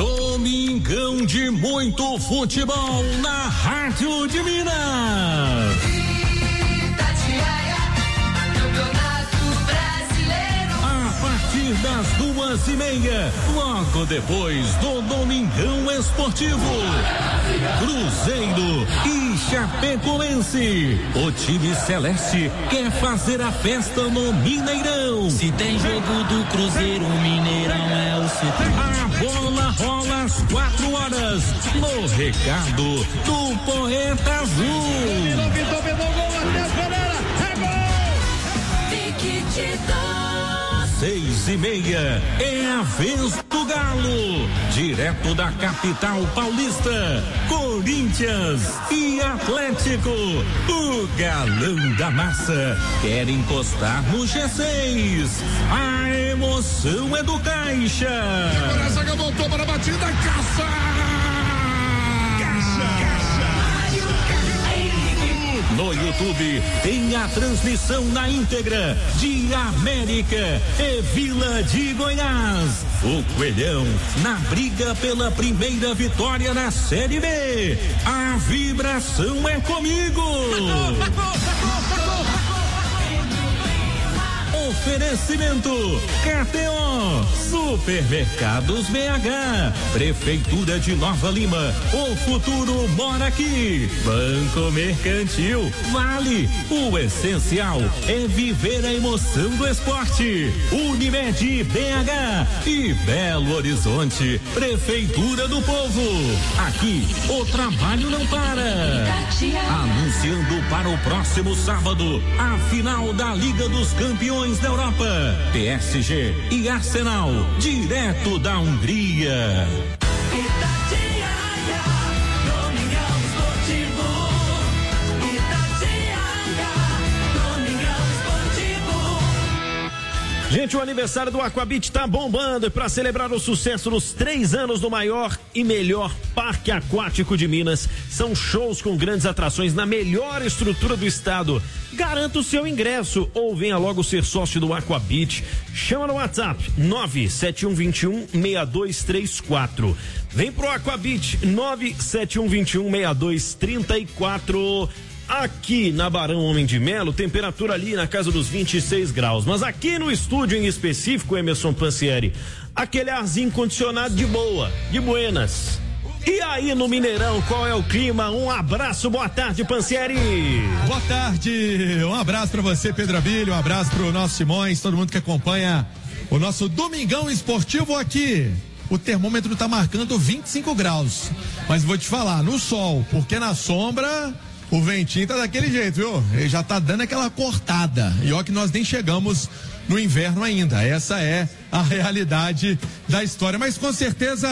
Speaker 6: Domingão de muito futebol na Rádio de Minas.
Speaker 10: Itatiaia, Campeonato Brasileiro.
Speaker 6: A partir das 2h30, logo depois do Domingão Esportivo. Cruzeiro e Chapecoense. O time celeste quer fazer a festa no Mineirão.
Speaker 10: Se tem jogo do Cruzeiro, o Mineirão é o centro.
Speaker 6: A bola rola às 4 horas no recado do Poeta Azul.
Speaker 10: Dominou, gol, Matheus Pereira, é gol! Pique de
Speaker 6: 6h30 é a vez do Galo, direto da capital paulista, Corinthians e Atlético. O galão da massa quer encostar no G6. A emoção é do Caixa.
Speaker 10: Agora a zaga voltou para a batida, Caixa!
Speaker 6: No YouTube tem a transmissão na íntegra de América e Vila de Goiás. O Coelhão na briga pela primeira vitória na Série B. A vibração é comigo. Oferecimento KTO, Supermercados BH, Prefeitura de Nova Lima, o futuro mora aqui. Banco Mercantil, Vale, o essencial é viver a emoção do esporte. Unimed BH e Belo Horizonte, Prefeitura do Povo. Aqui o trabalho não para. Anunciando para o próximo sábado a final da Liga dos Campeões da Europa, PSG e Arsenal, direto da Hungria.
Speaker 10: Itatiaia, Domingão Esportivo. Itatiaia, Domingão Esportivo.
Speaker 2: Gente, o aniversário do Aquabit tá bombando e para celebrar o sucesso dos 3 anos do maior e melhor parque aquático de Minas, são shows com grandes atrações na melhor estrutura do estado. Garanta o seu ingresso ou venha logo ser sócio do Aquabit. Chama no WhatsApp 971216234. Vem pro Aquabit 971216234. Aqui na Barão Homem de Melo, temperatura ali na casa dos 26 graus. Mas aqui no estúdio em específico, Emerson Pansieri, aquele arzinho condicionado de boa, de buenas. E aí no Mineirão, qual é o clima? Um abraço, boa tarde, Pansieri.
Speaker 19: Boa tarde, um abraço pra você, Pedro Abílio, um abraço pro nosso Simões, todo mundo que acompanha o nosso Domingão Esportivo aqui. O termômetro tá marcando 25 graus, mas vou te falar, no sol, porque na sombra o ventinho tá daquele jeito, viu? Ele já tá dando aquela cortada, e ó que nós nem chegamos no inverno ainda, essa é a realidade da história, mas com certeza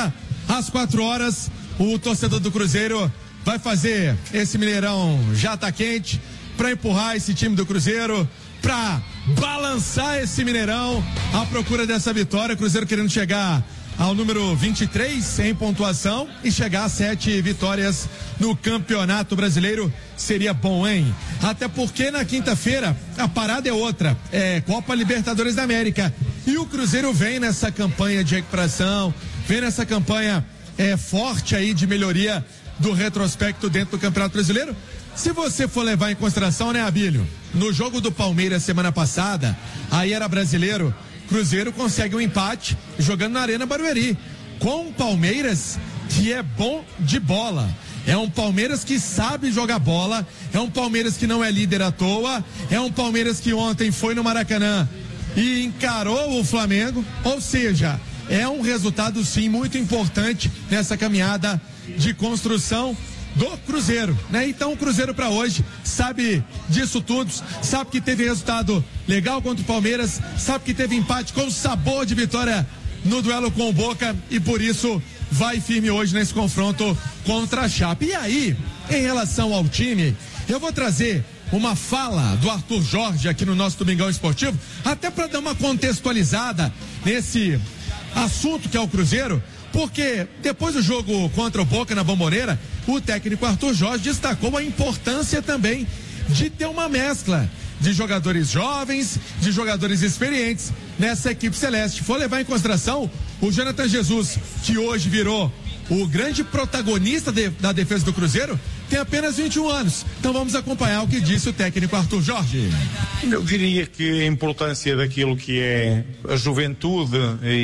Speaker 19: às 4 horas, o torcedor do Cruzeiro vai fazer esse Mineirão já tá quente para empurrar esse time do Cruzeiro, para balançar esse Mineirão à procura dessa vitória. Cruzeiro querendo chegar ao número 23 em pontuação e chegar a 7 vitórias no Campeonato Brasileiro. Seria bom, hein? Até porque na quinta-feira a parada é outra, é Copa Libertadores da América, e o Cruzeiro vem nessa campanha de recuperação, vem nessa campanha forte aí de melhoria do retrospecto dentro do Campeonato Brasileiro. Se você for levar em consideração, né, Abílio, no jogo do Palmeiras semana passada, aí era brasileiro, Cruzeiro consegue um empate jogando na Arena Barueri, com um Palmeiras que é bom de bola. É um Palmeiras que sabe jogar bola, é um Palmeiras que não é líder à toa, é um Palmeiras que ontem foi no Maracanã e encarou o Flamengo, ou seja, é um resultado sim muito importante nessa caminhada de construção do Cruzeiro, né? Então o Cruzeiro para hoje sabe disso tudo, sabe que teve resultado legal contra o Palmeiras, sabe que teve empate com sabor de vitória no duelo com o Boca e por isso vai firme hoje nesse confronto contra a Chape. E aí, em relação ao time, eu vou trazer uma fala do Arthur Jorge aqui no nosso Domingão Esportivo, até para dar uma contextualizada nesse assunto que é o Cruzeiro, porque depois do jogo contra o Boca na Bombonera, o técnico Arthur Jorge destacou a importância também de ter uma mescla de jogadores jovens, de jogadores experientes nessa equipe celeste. For levar em consideração o Jonathan Jesus, que hoje virou o grande protagonista da defesa do Cruzeiro, tem apenas 21 anos. Então vamos acompanhar o que disse o técnico Arthur Jorge.
Speaker 20: Eu diria que a importância daquilo que é a juventude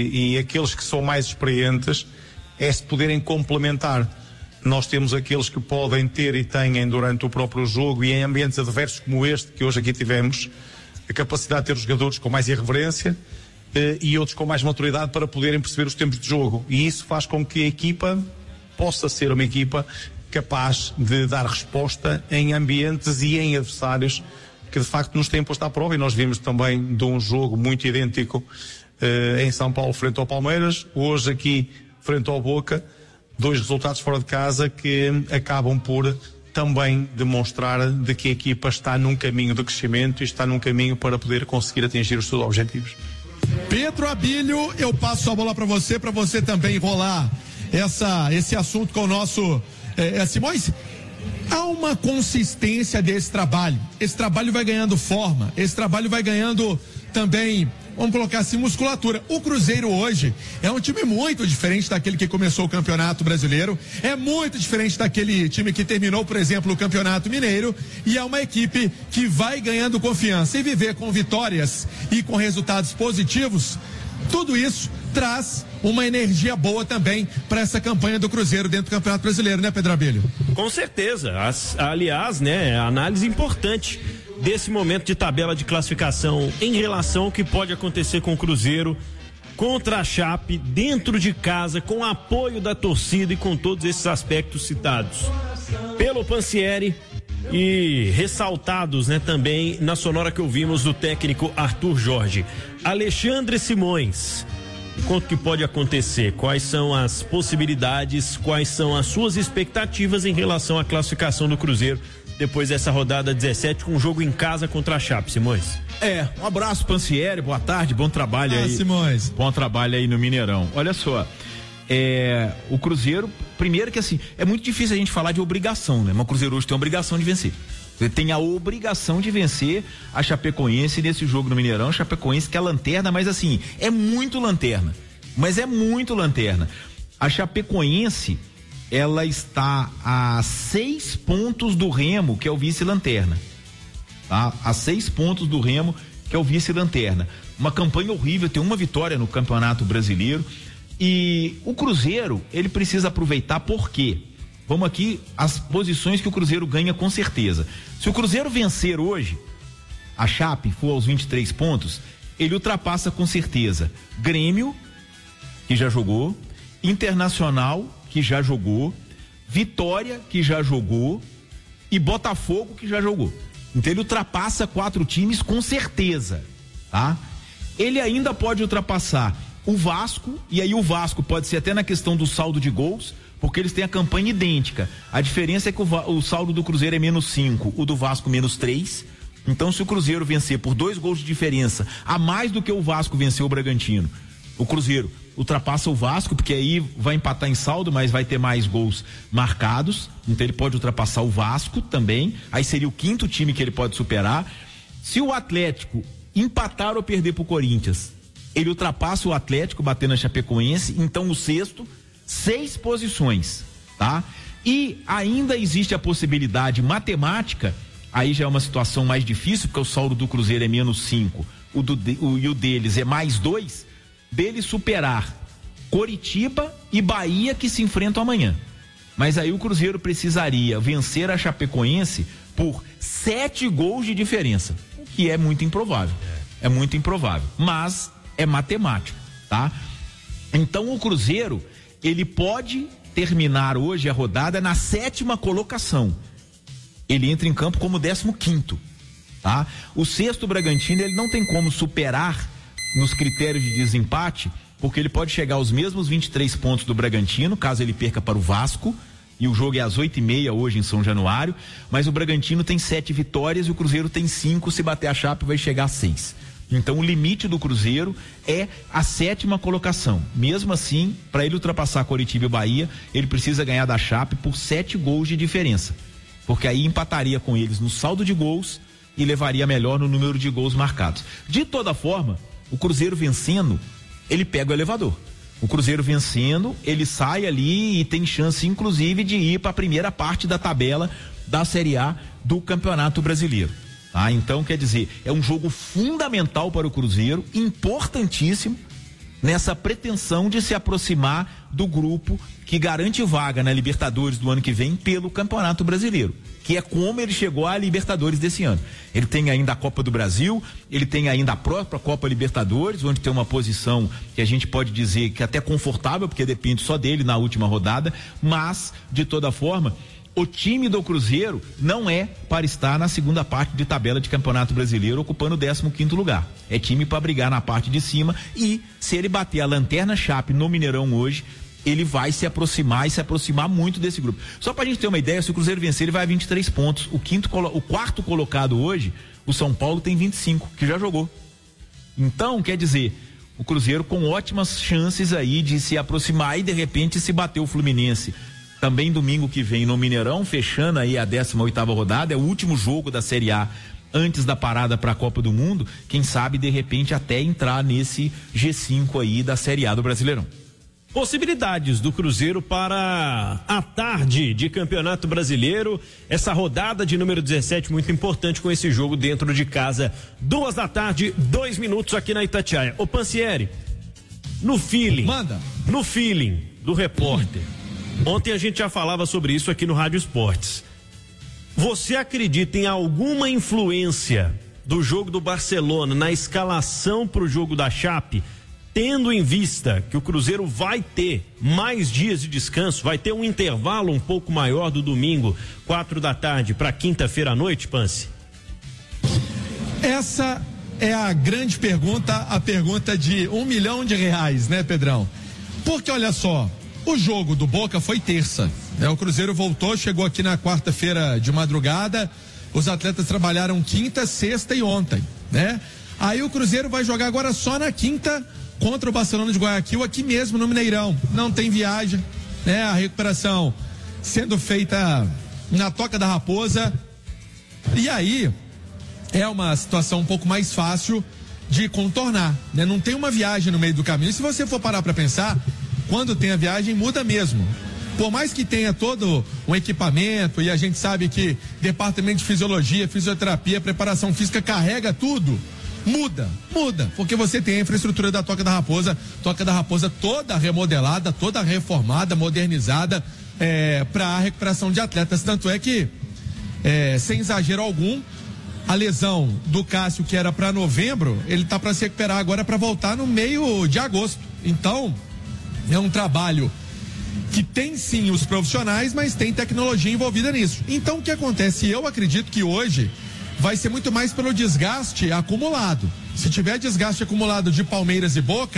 Speaker 20: e aqueles que são mais experientes é se poderem complementar. Nós temos aqueles que podem ter e têm durante o próprio jogo e em ambientes adversos como este que hoje aqui tivemos, a capacidade de ter os jogadores com mais irreverência e outros com mais maturidade para poderem perceber os tempos de jogo. E isso faz com que a equipa possa ser uma equipa capaz de dar resposta em ambientes e em adversários que de facto nos têm posto à prova, e nós vimos também de um jogo muito idêntico em São Paulo frente ao Palmeiras, hoje aqui frente ao Boca, 2 resultados fora de casa que acabam por também demonstrar de que a equipa está num caminho de crescimento e está num caminho para poder conseguir atingir os seus objetivos.
Speaker 19: Pedro Abílio, eu passo a bola para você também enrolar esse assunto com o nosso Simões. Há uma consistência desse trabalho. Esse trabalho vai ganhando forma, esse trabalho vai ganhando também, vamos colocar assim, musculatura. O Cruzeiro hoje é um time muito diferente daquele que começou o Campeonato Brasileiro, é muito diferente daquele time que terminou, por exemplo, o Campeonato Mineiro, e é uma equipe que vai ganhando confiança e viver com vitórias e com resultados positivos. Tudo isso traz uma energia boa também para essa campanha do Cruzeiro dentro do Campeonato Brasileiro, né, Pedro Abílio?
Speaker 2: Com certeza. Aliás, né, análise importante desse momento de tabela de classificação em relação ao que pode acontecer com o Cruzeiro contra a Chape, dentro de casa, com apoio da torcida e com todos esses aspectos citados pelo Pansieri e ressaltados, né, também na sonora que ouvimos do técnico Arthur Jorge. Alexandre Simões, quanto que pode acontecer? Quais são as possibilidades? Quais são as suas expectativas em relação à classificação do Cruzeiro depois dessa rodada 17 com um jogo em casa contra a Chape, Simões?
Speaker 1: Um abraço, Pansieri, boa tarde, bom trabalho aí.
Speaker 19: Simões.
Speaker 1: Bom trabalho aí no Mineirão. Olha só, o Cruzeiro, primeiro que assim, é muito difícil a gente falar de obrigação, né? Mas o Cruzeiro hoje tem a obrigação de vencer. Ele tem a obrigação de vencer a Chapecoense nesse jogo no Mineirão. Chapecoense que é lanterna, mas assim, é muito lanterna. A Chapecoense, ela está a 6 pontos do Remo, que é o vice-lanterna. Tá? A 6 pontos do Remo, que é o vice-lanterna. Uma campanha horrível, tem uma vitória no Campeonato Brasileiro. E o Cruzeiro, ele precisa aproveitar, por quê? Vamos aqui, as posições que o Cruzeiro ganha com certeza. Se o Cruzeiro vencer hoje, a Chape for aos 23 pontos, ele ultrapassa com certeza Grêmio, que já jogou, Internacional, que já jogou, Vitória, que já jogou, e Botafogo, que já jogou. Então ele ultrapassa 4 times com certeza, tá? Ele ainda pode ultrapassar o Vasco, e aí o Vasco pode ser até na questão do saldo de gols, porque eles têm a campanha idêntica. A diferença é que o saldo do Cruzeiro é -5, o do Vasco -3. Então, se o Cruzeiro vencer por 2 gols de diferença, a mais do que o Vasco venceu o Bragantino, o Cruzeiro ultrapassa o Vasco, porque aí vai empatar em saldo, mas vai ter mais gols marcados. Então, ele pode ultrapassar o Vasco também. Aí seria o 5º time que ele pode superar. Se o Atlético empatar ou perder pro Corinthians, ele ultrapassa o Atlético, batendo a Chapecoense. Então, o 6º, 6 posições, tá? E ainda existe a possibilidade matemática, aí já é uma situação mais difícil, porque o saldo do Cruzeiro é -5, e o deles é +2, dele superar Coritiba e Bahia, que se enfrentam amanhã. Mas aí o Cruzeiro precisaria vencer a Chapecoense por 7 gols de diferença, o que é muito improvável. É muito improvável, mas é matemático, tá? Então o Cruzeiro, ele pode terminar hoje a rodada na 7ª colocação. Ele entra em campo como 15º, tá? O 6º Bragantino, ele não tem como superar nos critérios de desempate, porque ele pode chegar aos mesmos 23 pontos do Bragantino, caso ele perca para o Vasco, e o jogo é às 8h30 hoje em São Januário, mas o Bragantino tem 7 vitórias e o Cruzeiro tem 5, se bater a Chape vai chegar a 6. Então o limite do Cruzeiro é a 7ª colocação. Mesmo assim, para ele ultrapassar Coritiba e Bahia, ele precisa ganhar da Chape por 7 gols de diferença, porque aí empataria com eles no saldo de gols e levaria melhor no número de gols marcados. De toda forma, o Cruzeiro vencendo, ele pega o elevador. O Cruzeiro vencendo, ele sai ali e tem chance inclusive de ir para a primeira parte da tabela da Série A do Campeonato Brasileiro. Tá? Então, quer dizer, é um jogo fundamental para o Cruzeiro, importantíssimo, nessa pretensão de se aproximar do grupo que garante vaga na Libertadores do ano que vem pelo Campeonato Brasileiro, que é como ele chegou à Libertadores desse ano. Ele tem ainda a Copa do Brasil, ele tem ainda a própria Copa Libertadores, onde tem uma posição que a gente pode dizer que é até confortável, porque depende só dele na última rodada, mas, de toda forma, o time do Cruzeiro não é para estar na segunda parte de tabela de Campeonato Brasileiro, ocupando o 15º lugar. É time para brigar na parte de cima, e se ele bater a Lanterna Chape no Mineirão hoje, ele vai se aproximar, e se aproximar muito desse grupo. Só pra gente ter uma ideia, se o Cruzeiro vencer, ele vai a 23 pontos. O 4º colocado hoje, o São Paulo, tem 25, que já jogou. Então, quer dizer, o Cruzeiro com ótimas chances aí de se aproximar, e de repente se bater o Fluminense também domingo que vem no Mineirão, fechando aí a 18ª rodada, é o último jogo da Série A antes da parada para a Copa do Mundo, quem sabe de repente até entrar nesse G5 aí da Série A do Brasileirão.
Speaker 2: Possibilidades do Cruzeiro para a tarde de Campeonato Brasileiro, essa rodada de número 17 muito importante, com esse jogo dentro de casa, 2 da tarde, 2 minutos aqui na Itatiaia. Ô Pansieri, no feeling, no feeling do repórter, ontem a gente já falava sobre isso aqui no Rádio Esportes. Você acredita em alguma influência do jogo do Barcelona na escalação para o jogo da Chape, tendo em vista que o Cruzeiro vai ter mais dias de descanso, vai ter um intervalo um pouco maior do domingo, 4 da tarde, para quinta-feira à noite, Pansi?
Speaker 19: Essa é a grande pergunta, a pergunta de R$1 milhão, né, Pedrão? Porque olha só, o jogo do Boca foi terça, né? O Cruzeiro voltou, chegou aqui na quarta-feira de madrugada, os atletas trabalharam quinta, sexta e ontem, né? Aí o Cruzeiro vai jogar agora só na quinta contra o Barcelona de Guayaquil, aqui mesmo no Mineirão. Não tem viagem, né? A recuperação sendo feita na Toca da Raposa. E aí é uma situação um pouco mais fácil de contornar, né? Não tem uma viagem no meio do caminho. E se você for parar para pensar, quando tem a viagem, muda mesmo. Por mais que tenha todo um equipamento, e a gente sabe que departamento de fisiologia, fisioterapia, preparação física carrega tudo, muda, porque você tem a infraestrutura da Toca da Raposa toda remodelada, toda reformada, modernizada, para a recuperação de atletas. Tanto é que, sem exagero algum, a lesão do Cássio, que era para novembro, ele tá para se recuperar agora para voltar no meio de agosto. Então, é um trabalho que tem sim os profissionais, mas tem tecnologia envolvida nisso. Então, o que acontece? Eu acredito que hoje vai ser muito mais pelo desgaste acumulado. Se tiver desgaste acumulado de Palmeiras e Boca,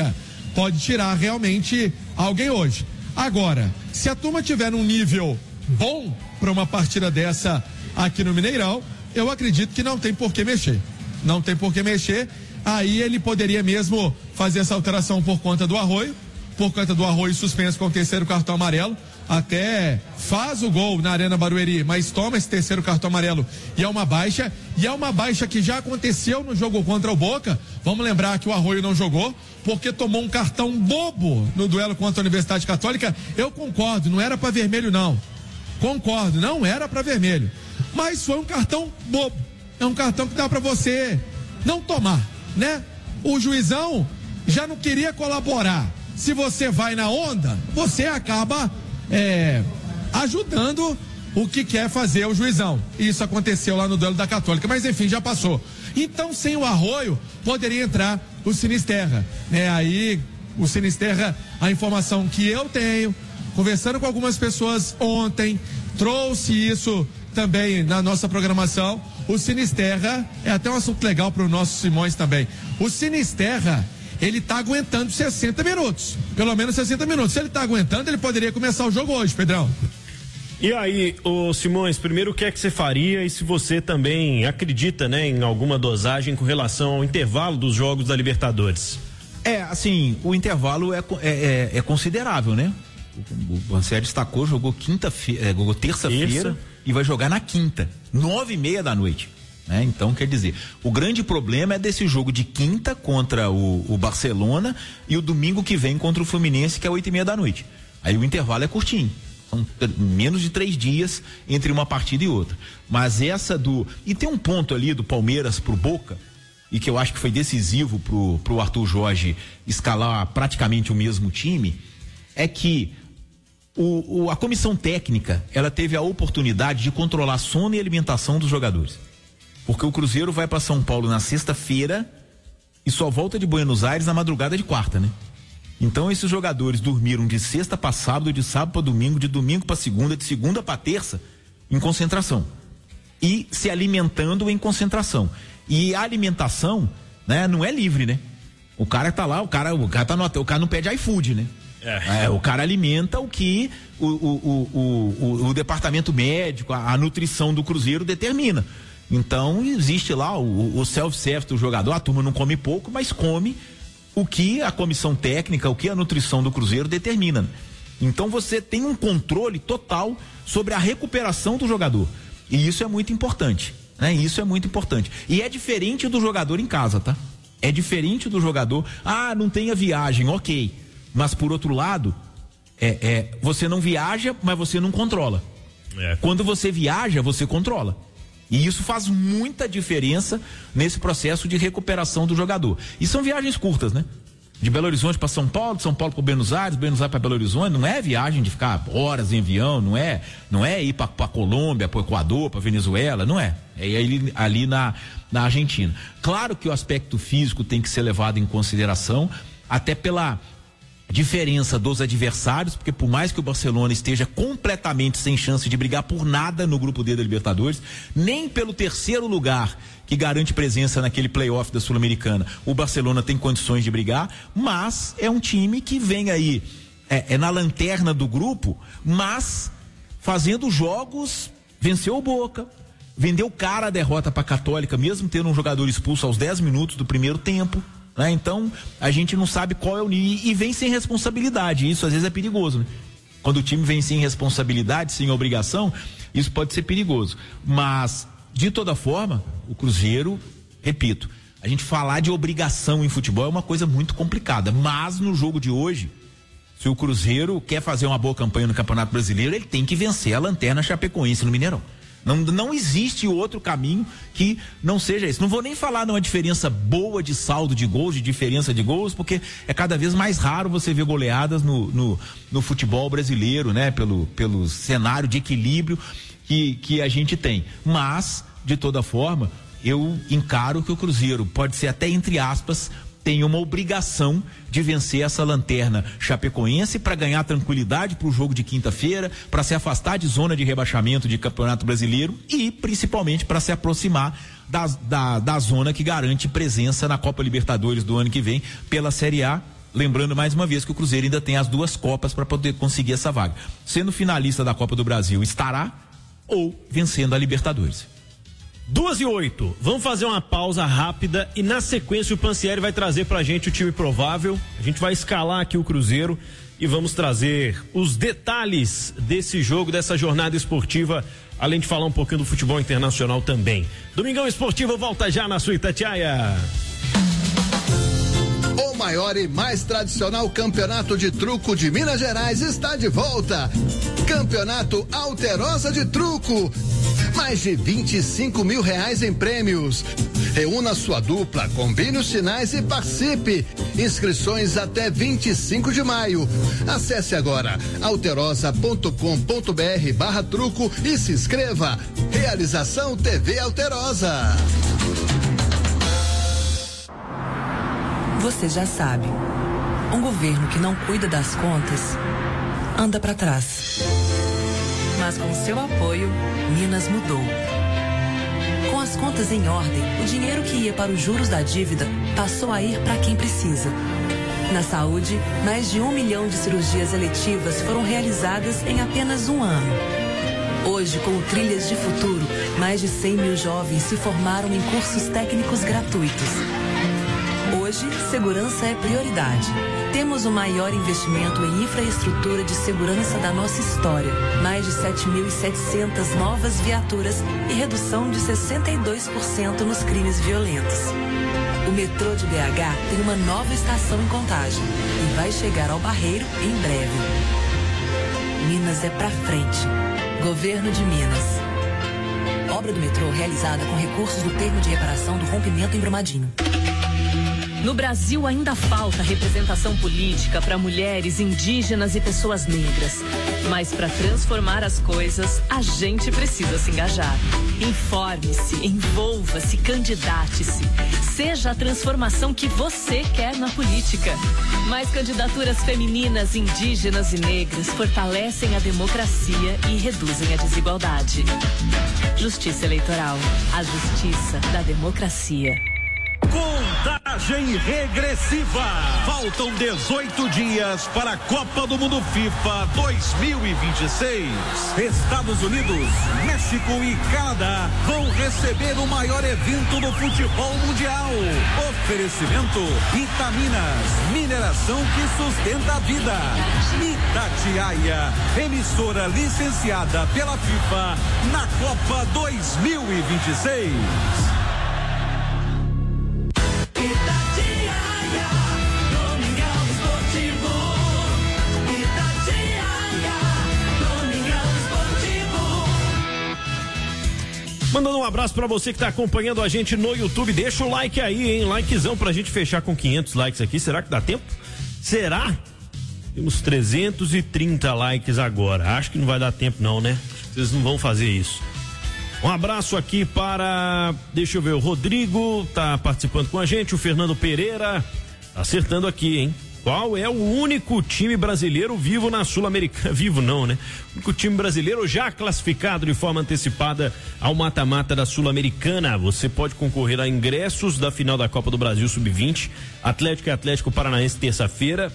Speaker 19: pode tirar realmente alguém hoje. Agora, se a turma tiver um nível bom para uma partida dessa aqui no Mineirão, eu acredito que não tem por que mexer. Não tem por que mexer. Aí ele poderia mesmo fazer essa alteração por conta do Arroio suspenso com o terceiro cartão amarelo, até faz o gol na Arena Barueri, mas toma esse terceiro cartão amarelo e é uma baixa que já aconteceu no jogo contra o Boca. Vamos lembrar que o Arroio não jogou porque tomou um cartão bobo no duelo contra a Universidade Católica. Eu concordo, não era para vermelho não, não era para vermelho, mas foi um cartão bobo, é um cartão que dá para você não tomar, né? O juizão já não queria colaborar. Se você vai na onda, você acaba ajudando o que quer fazer o juizão. Isso aconteceu lá no duelo da Católica, mas enfim, já passou. Então, sem o Arroio, poderia entrar o Sinisterra, né? Aí, o Sinisterra, a informação que eu tenho, conversando com algumas pessoas ontem, trouxe isso também na nossa programação. O Sinisterra, é até um assunto legal para o nosso Simões também. O Sinisterra, ele tá aguentando 60 minutos, pelo menos 60 minutos. Se ele tá aguentando, ele poderia começar o jogo hoje, Pedrão.
Speaker 2: E aí, ô Simões, primeiro o que é que você faria e se você também acredita, né, em alguma dosagem com relação ao intervalo dos jogos da Libertadores?
Speaker 1: Assim, o intervalo é considerável, né? O Bancelli destacou, jogou terça-feira e vai jogar na quinta, 9:30 da noite. Né? Então, quer dizer, o grande problema é desse jogo de quinta contra o Barcelona e o domingo que vem contra o Fluminense, que é 8:30 da noite. Aí o intervalo é curtinho. São menos de 3 dias entre uma partida e outra. Mas e tem um ponto ali do Palmeiras pro Boca, e que eu acho que foi decisivo pro Arthur Jorge escalar praticamente o mesmo time, é que a comissão técnica, ela teve a oportunidade de controlar sono e alimentação dos jogadores. Porque o Cruzeiro vai para São Paulo na sexta-feira e só volta de Buenos Aires na madrugada de quarta, né? Então esses jogadores dormiram de sexta para sábado, de sábado para domingo, de domingo para segunda, de segunda para terça em concentração. E se alimentando em concentração. E a alimentação, né, não é livre, né? O cara tá lá, o cara não pede iFood, né? O cara alimenta o que o departamento médico, a nutrição do Cruzeiro determina. Então existe lá o self-service do jogador, a turma não come pouco, mas come o que a comissão técnica, o que a nutrição do Cruzeiro determina. Então você tem um controle total sobre a recuperação do jogador. E isso é muito importante, né? Isso é muito importante. E é diferente do jogador em casa, tá? É diferente do jogador, não tem a viagem, ok. Mas por outro lado, você não viaja, mas você não controla. Quando você viaja, você controla. E isso faz muita diferença nesse processo de recuperação do jogador. E são viagens curtas, né? De Belo Horizonte para São Paulo, de São Paulo para Buenos Aires para Belo Horizonte, não é viagem de ficar horas em avião, não é ir para Colômbia, para Equador, para Venezuela, não é. É ali na Argentina. Claro que o aspecto físico tem que ser levado em consideração, até pela diferença dos adversários, porque por mais que o Barcelona esteja completamente sem chance de brigar por nada no grupo D da Libertadores, nem pelo terceiro lugar que garante presença naquele playoff da Sul-Americana, o Barcelona tem condições de brigar, mas é um time que vem aí na lanterna do grupo, mas fazendo jogos, venceu o Boca, vendeu cara a derrota para a Católica, mesmo tendo um jogador expulso aos 10 minutos do primeiro tempo. Então a gente não sabe qual é o nível e vem sem responsabilidade. Isso às vezes é perigoso, né? Quando o time vem sem responsabilidade, sem obrigação, isso pode ser perigoso. Mas de toda forma, o Cruzeiro, repito, a gente falar de obrigação em futebol é uma coisa muito complicada. Mas no jogo de hoje, se o Cruzeiro quer fazer uma boa campanha no Campeonato Brasileiro, ele tem que vencer a Lanterna Chapecoense no Mineirão. Não existe outro caminho que não seja esse. Não vou nem falar numa diferença boa de saldo de gols, de diferença de gols, porque é cada vez mais raro você ver goleadas no futebol brasileiro, né? Pelo cenário de equilíbrio que a gente tem. Mas, de toda forma, eu encaro que o Cruzeiro pode ser até, entre aspas, tem uma obrigação de vencer essa Lanterna Chapecoense para ganhar tranquilidade para o jogo de quinta-feira, para se afastar de zona de rebaixamento de Campeonato Brasileiro e principalmente para se aproximar da zona que garante presença na Copa Libertadores do ano que vem pela Série A Lembrando mais uma vez que o Cruzeiro ainda tem as 2 Copas para poder conseguir essa vaga. Sendo finalista da Copa do Brasil, estará, ou vencendo a Libertadores.
Speaker 2: 2:08. Vamos fazer uma pausa rápida e na sequência o Pansieri vai trazer pra gente o time provável. A gente vai escalar aqui o Cruzeiro e vamos trazer os detalhes desse jogo, dessa jornada esportiva, além de falar um pouquinho do futebol internacional também. Domingão Esportivo volta já na sua Itatiaia.
Speaker 5: O maior e mais tradicional campeonato de truco de Minas Gerais está de volta. Campeonato Alterosa de Truco. Mais de 25 mil reais em prêmios. Reúna sua dupla, combine os sinais e participe. Inscrições até 25 de maio. Acesse agora alterosa.com.br/truco e se inscreva. Realização TV Alterosa.
Speaker 21: Você já sabe, um governo que não cuida das contas anda para trás. Mas com seu apoio, Minas mudou. Com as contas em ordem, o dinheiro que ia para os juros da dívida passou a ir para quem precisa. Na saúde, mais de 1 milhão de cirurgias eletivas foram realizadas em apenas um ano. Hoje, com o Trilhas de Futuro, mais de 100 mil jovens se formaram em cursos técnicos gratuitos. Hoje, segurança é prioridade. Temos o maior investimento em infraestrutura de segurança da nossa história. Mais de 7.700 novas viaturas e redução de 62% nos crimes violentos. O metrô de BH tem uma nova estação em Contagem e vai chegar ao Barreiro em breve. Minas é pra frente. Governo de Minas. Obra do metrô realizada com recursos do termo de reparação do rompimento em Brumadinho.
Speaker 22: No Brasil ainda falta representação política para mulheres, indígenas e pessoas negras. Mas para transformar as coisas, a gente precisa se engajar. Informe-se, envolva-se, candidate-se. Seja a transformação que você quer na política. Mais candidaturas femininas, indígenas e negras fortalecem a democracia e reduzem a desigualdade. Justiça Eleitoral. A justiça da democracia.
Speaker 6: Contagem regressiva. Faltam 18 dias para a Copa do Mundo FIFA 2026. Estados Unidos, México e Canadá vão receber o maior evento do futebol mundial. Oferecimento Itaminas, mineração que sustenta a vida. Itatiaia, emissora licenciada pela FIFA na Copa 2026.
Speaker 2: Mandando um abraço pra você que tá acompanhando a gente no YouTube. Deixa o like aí, hein? Likezão pra gente fechar com 500 likes aqui. Será que dá tempo? Será? Temos 330 likes agora. Acho que não vai dar tempo não, né? Vocês não vão fazer isso. Um abraço aqui para, deixa eu ver, o Rodrigo tá participando com a gente, o Fernando Pereira, acertando aqui, hein? Qual é o único time brasileiro vivo na Sul-Americana? Vivo não, né? O único time brasileiro já classificado de forma antecipada ao mata-mata da Sul-Americana. Você pode concorrer a ingressos da final da Copa do Brasil Sub-20, Atlético e Atlético Paranaense, terça-feira.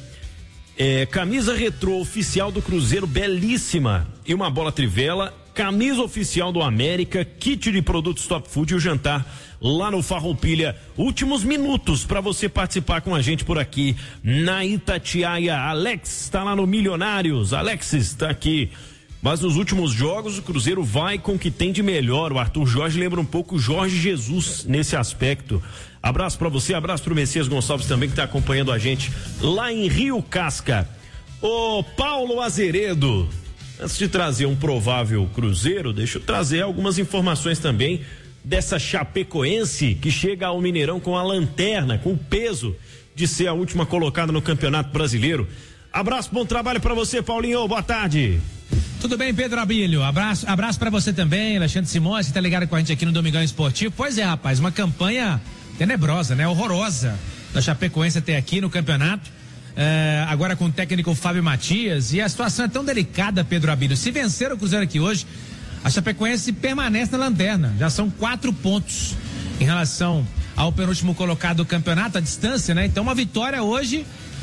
Speaker 2: Camisa retrô oficial do Cruzeiro, belíssima, e uma bola trivela. Camisa oficial do América, kit de produtos Top Food e o jantar lá no Farroupilha. Últimos minutos para você participar com a gente por aqui na Itatiaia. Alex está lá no Milionários. Alex está aqui. Mas nos últimos jogos o Cruzeiro vai com o que tem de melhor. O Arthur Jorge lembra um pouco o Jorge Jesus nesse aspecto. Abraço para você, abraço pro Messias Gonçalves também que está acompanhando a gente lá em Rio Casca. Ô Paulo Azeredo, antes de trazer um provável Cruzeiro, deixa eu trazer algumas informações também dessa Chapecoense que chega ao Mineirão com a lanterna, com o peso de ser a última colocada no Campeonato Brasileiro. Abraço, bom trabalho para você, Paulinho, boa tarde.
Speaker 23: Tudo bem, Pedro Abílio? Abraço para você também, Alexandre Simões, que tá ligado com a gente aqui no Domingão Esportivo. Pois é, rapaz, uma campanha tenebrosa, né? Horrorosa da Chapecoense até aqui no campeonato. Agora com o técnico Fábio Matias, e a situação é tão delicada, Pedro Abílio. Se vencer o Cruzeiro aqui hoje, a Chapecoense permanece na lanterna. Já são 4 pontos em relação ao penúltimo colocado do campeonato, a distância, né? Então uma vitória hoje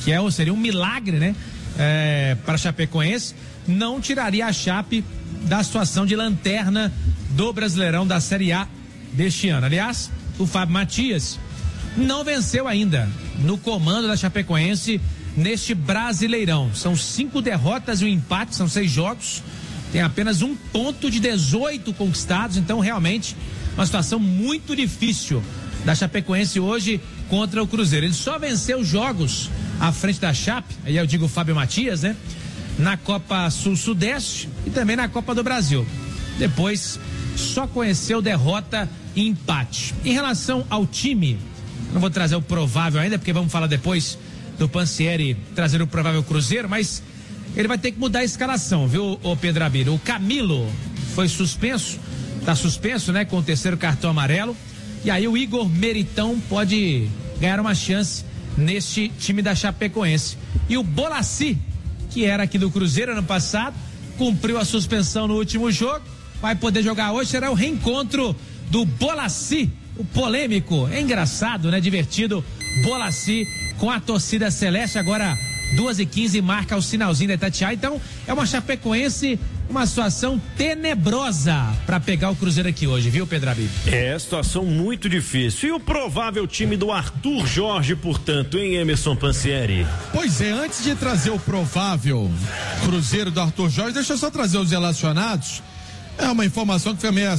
Speaker 23: que seria um milagre, né? Para a Chapecoense, não tiraria a Chape da situação de lanterna do Brasileirão da Série A deste ano. Aliás, o Fábio Matias não venceu ainda no comando da Chapecoense neste Brasileirão. São 5 derrotas e um empate, são 6 jogos. Tem apenas 1 ponto de 18 conquistados, então realmente uma situação muito difícil da Chapecoense hoje contra o Cruzeiro. Ele só venceu jogos à frente da Chape, aí eu digo o Fábio Matias, né? Na Copa Sul-Sudeste e também na Copa do Brasil. Depois só conheceu derrota e empate. Em relação ao time, não vou trazer o provável ainda, porque vamos falar depois do Pansieri trazer o provável Cruzeiro, mas ele vai ter que mudar a escalação, viu, o Pedro Abílio? O Camilo foi suspenso, tá suspenso, né, com o 3º cartão amarelo, e aí o Igor Meritão pode ganhar uma chance neste time da Chapecoense. E o Bolassi, que era aqui do Cruzeiro ano passado, cumpriu a suspensão no último jogo, vai poder jogar hoje, será o reencontro do Bolassi, o polêmico, é engraçado, né, divertido, Bolassi com a torcida celeste. Agora 2h15 marca o sinalzinho da Itatiaia. Então é uma Chapecoense, uma situação tenebrosa para pegar o Cruzeiro aqui hoje, viu, Pedro Abílio?
Speaker 2: Situação muito difícil. E o provável time do Arthur Jorge, portanto, hein, Emerson Pansieri?
Speaker 19: Pois é, antes de trazer o provável Cruzeiro do Arthur Jorge, deixa eu só trazer os relacionados. É uma informação que foi meio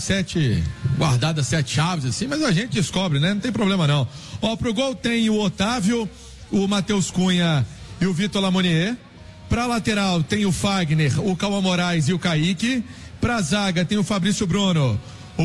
Speaker 19: guardada 7 chaves, assim, mas a gente descobre, né? Não tem problema não. Ó, pro gol tem o Otávio, o Matheus Cunha e o Vitor Lamonier. Pra lateral tem o Fagner, o Cauã Moraes e o Kaique. Pra zaga tem o Fabrício Bruno,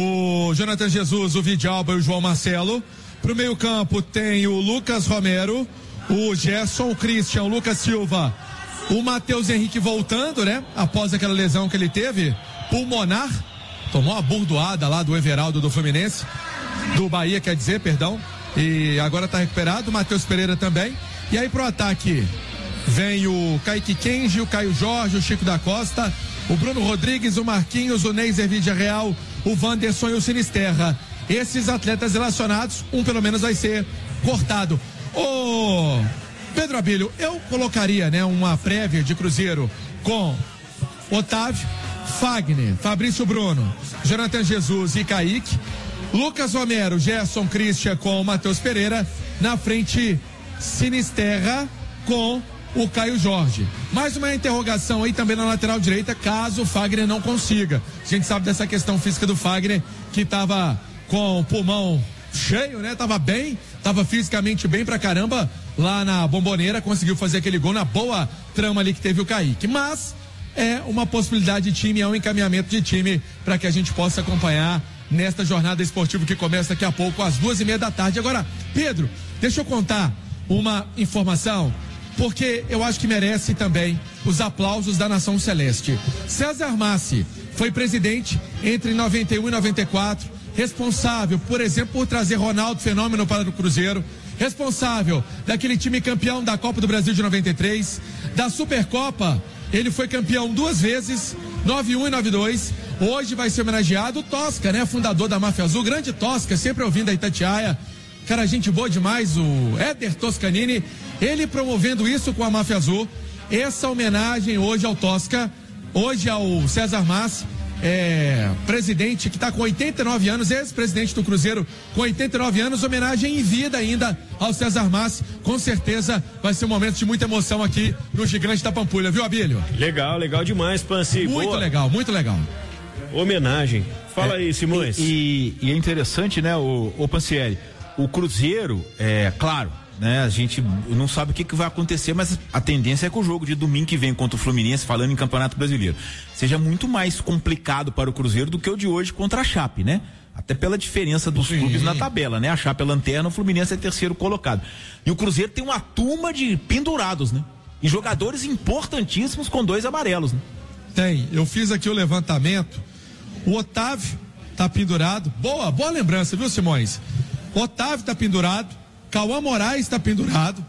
Speaker 19: o Jonathan Jesus, o Vidalba e o João Marcelo. Pro meio campo tem o Lucas Romero, o Gerson, o Christian, o Lucas Silva, o Matheus Henrique voltando, né? Após aquela lesão que ele teve, pulmonar, tomou uma burdoada lá do Everaldo do Fluminense, do Bahia, quer dizer, perdão, e agora tá recuperado, o Matheus Pereira também. E aí pro ataque vem o Kaique Kenji, o Caio Jorge, o Chico da Costa, o Bruno Rodrigues, o Marquinhos, o Neiser Villarreal, o Wanderson e o Sinisterra. Esses atletas relacionados, um pelo menos vai ser cortado. Ô Pedro Abílio, eu colocaria, né, uma prévia de Cruzeiro com Otávio, Fagner, Fabrício Bruno, Jonathan Jesus e Kaique, Lucas Romero, Gerson, Christian com o Matheus Pereira, na frente Sinisterra com o Caio Jorge. Mais uma interrogação aí também na lateral direita, caso o Fagner não consiga. A gente sabe dessa questão física do Fagner, que estava com o pulmão cheio, né? Tava bem, tava fisicamente bem pra caramba lá na Bomboneira, conseguiu fazer aquele gol na boa trama ali que teve o Kaique. Mas é uma possibilidade de time, é um encaminhamento de time para que a gente possa acompanhar nesta jornada esportiva que começa daqui a pouco às 2h30 da tarde. Agora, Pedro, deixa eu contar uma informação, porque eu acho que merece também os aplausos da nação celeste. César Massi foi presidente entre 91 e 94, responsável, por exemplo, por trazer Ronaldo Fenômeno para o Cruzeiro, responsável daquele time campeão da Copa do Brasil de 93, da Supercopa. Ele foi campeão 2 vezes, 91 e 92. Hoje vai ser homenageado o Tosca, né? Fundador da Máfia Azul, grande Tosca, sempre ouvindo a Itatiaia. Cara, gente boa demais, o Éder Toscanini. Ele promovendo isso com a Máfia Azul. Essa homenagem hoje ao Tosca, hoje ao César Massi, presidente que está com 89 anos, ex-presidente do Cruzeiro com 89 anos, homenagem em vida ainda ao César Massi. Com certeza vai ser um momento de muita emoção aqui no Gigante da Pampulha, viu, Abílio?
Speaker 2: Legal, legal demais, Pansi.
Speaker 19: Muito boa. Legal, muito legal.
Speaker 2: Homenagem. Fala aí, Simões.
Speaker 1: E é interessante, né, o Pansieri, o Cruzeiro, claro, né, a gente não sabe o que vai acontecer, mas a tendência é que o jogo de domingo que vem contra o Fluminense, falando em Campeonato Brasileiro, seja muito mais complicado para o Cruzeiro do que o de hoje contra a Chape, né? Até pela diferença dos clubes na tabela, né? A Chape é lanterna, o Fluminense é 3º colocado. E o Cruzeiro tem uma turma de pendurados, né? E jogadores importantíssimos com 2 amarelos, né?
Speaker 19: Tem, eu fiz aqui o levantamento. O Otávio tá pendurado. Boa lembrança, viu, Simões? Otávio tá pendurado, Cauã Moraes tá pendurado,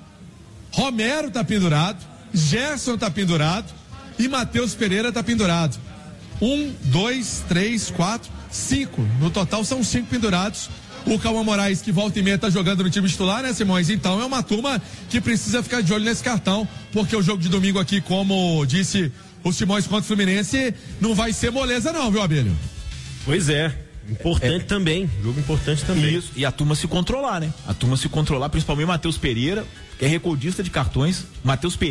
Speaker 19: Romero tá pendurado, Gerson tá pendurado e Matheus Pereira tá pendurado. 1, 2, 3, 4, 5. No total são 5 pendurados. O Cauã Moraes, que volta e meia tá jogando no time titular, né, Simões? Então é uma turma que precisa ficar de olho nesse cartão, porque o jogo de domingo aqui, como disse o Simões contra o Fluminense, não vai ser moleza não, viu, Abílio?
Speaker 2: Pois é. Importante também, jogo importante também.
Speaker 1: Isso, e a turma se controlar, né? A turma se controlar, principalmente o Matheus Pereira, que é recordista de cartões. Matheus Pereira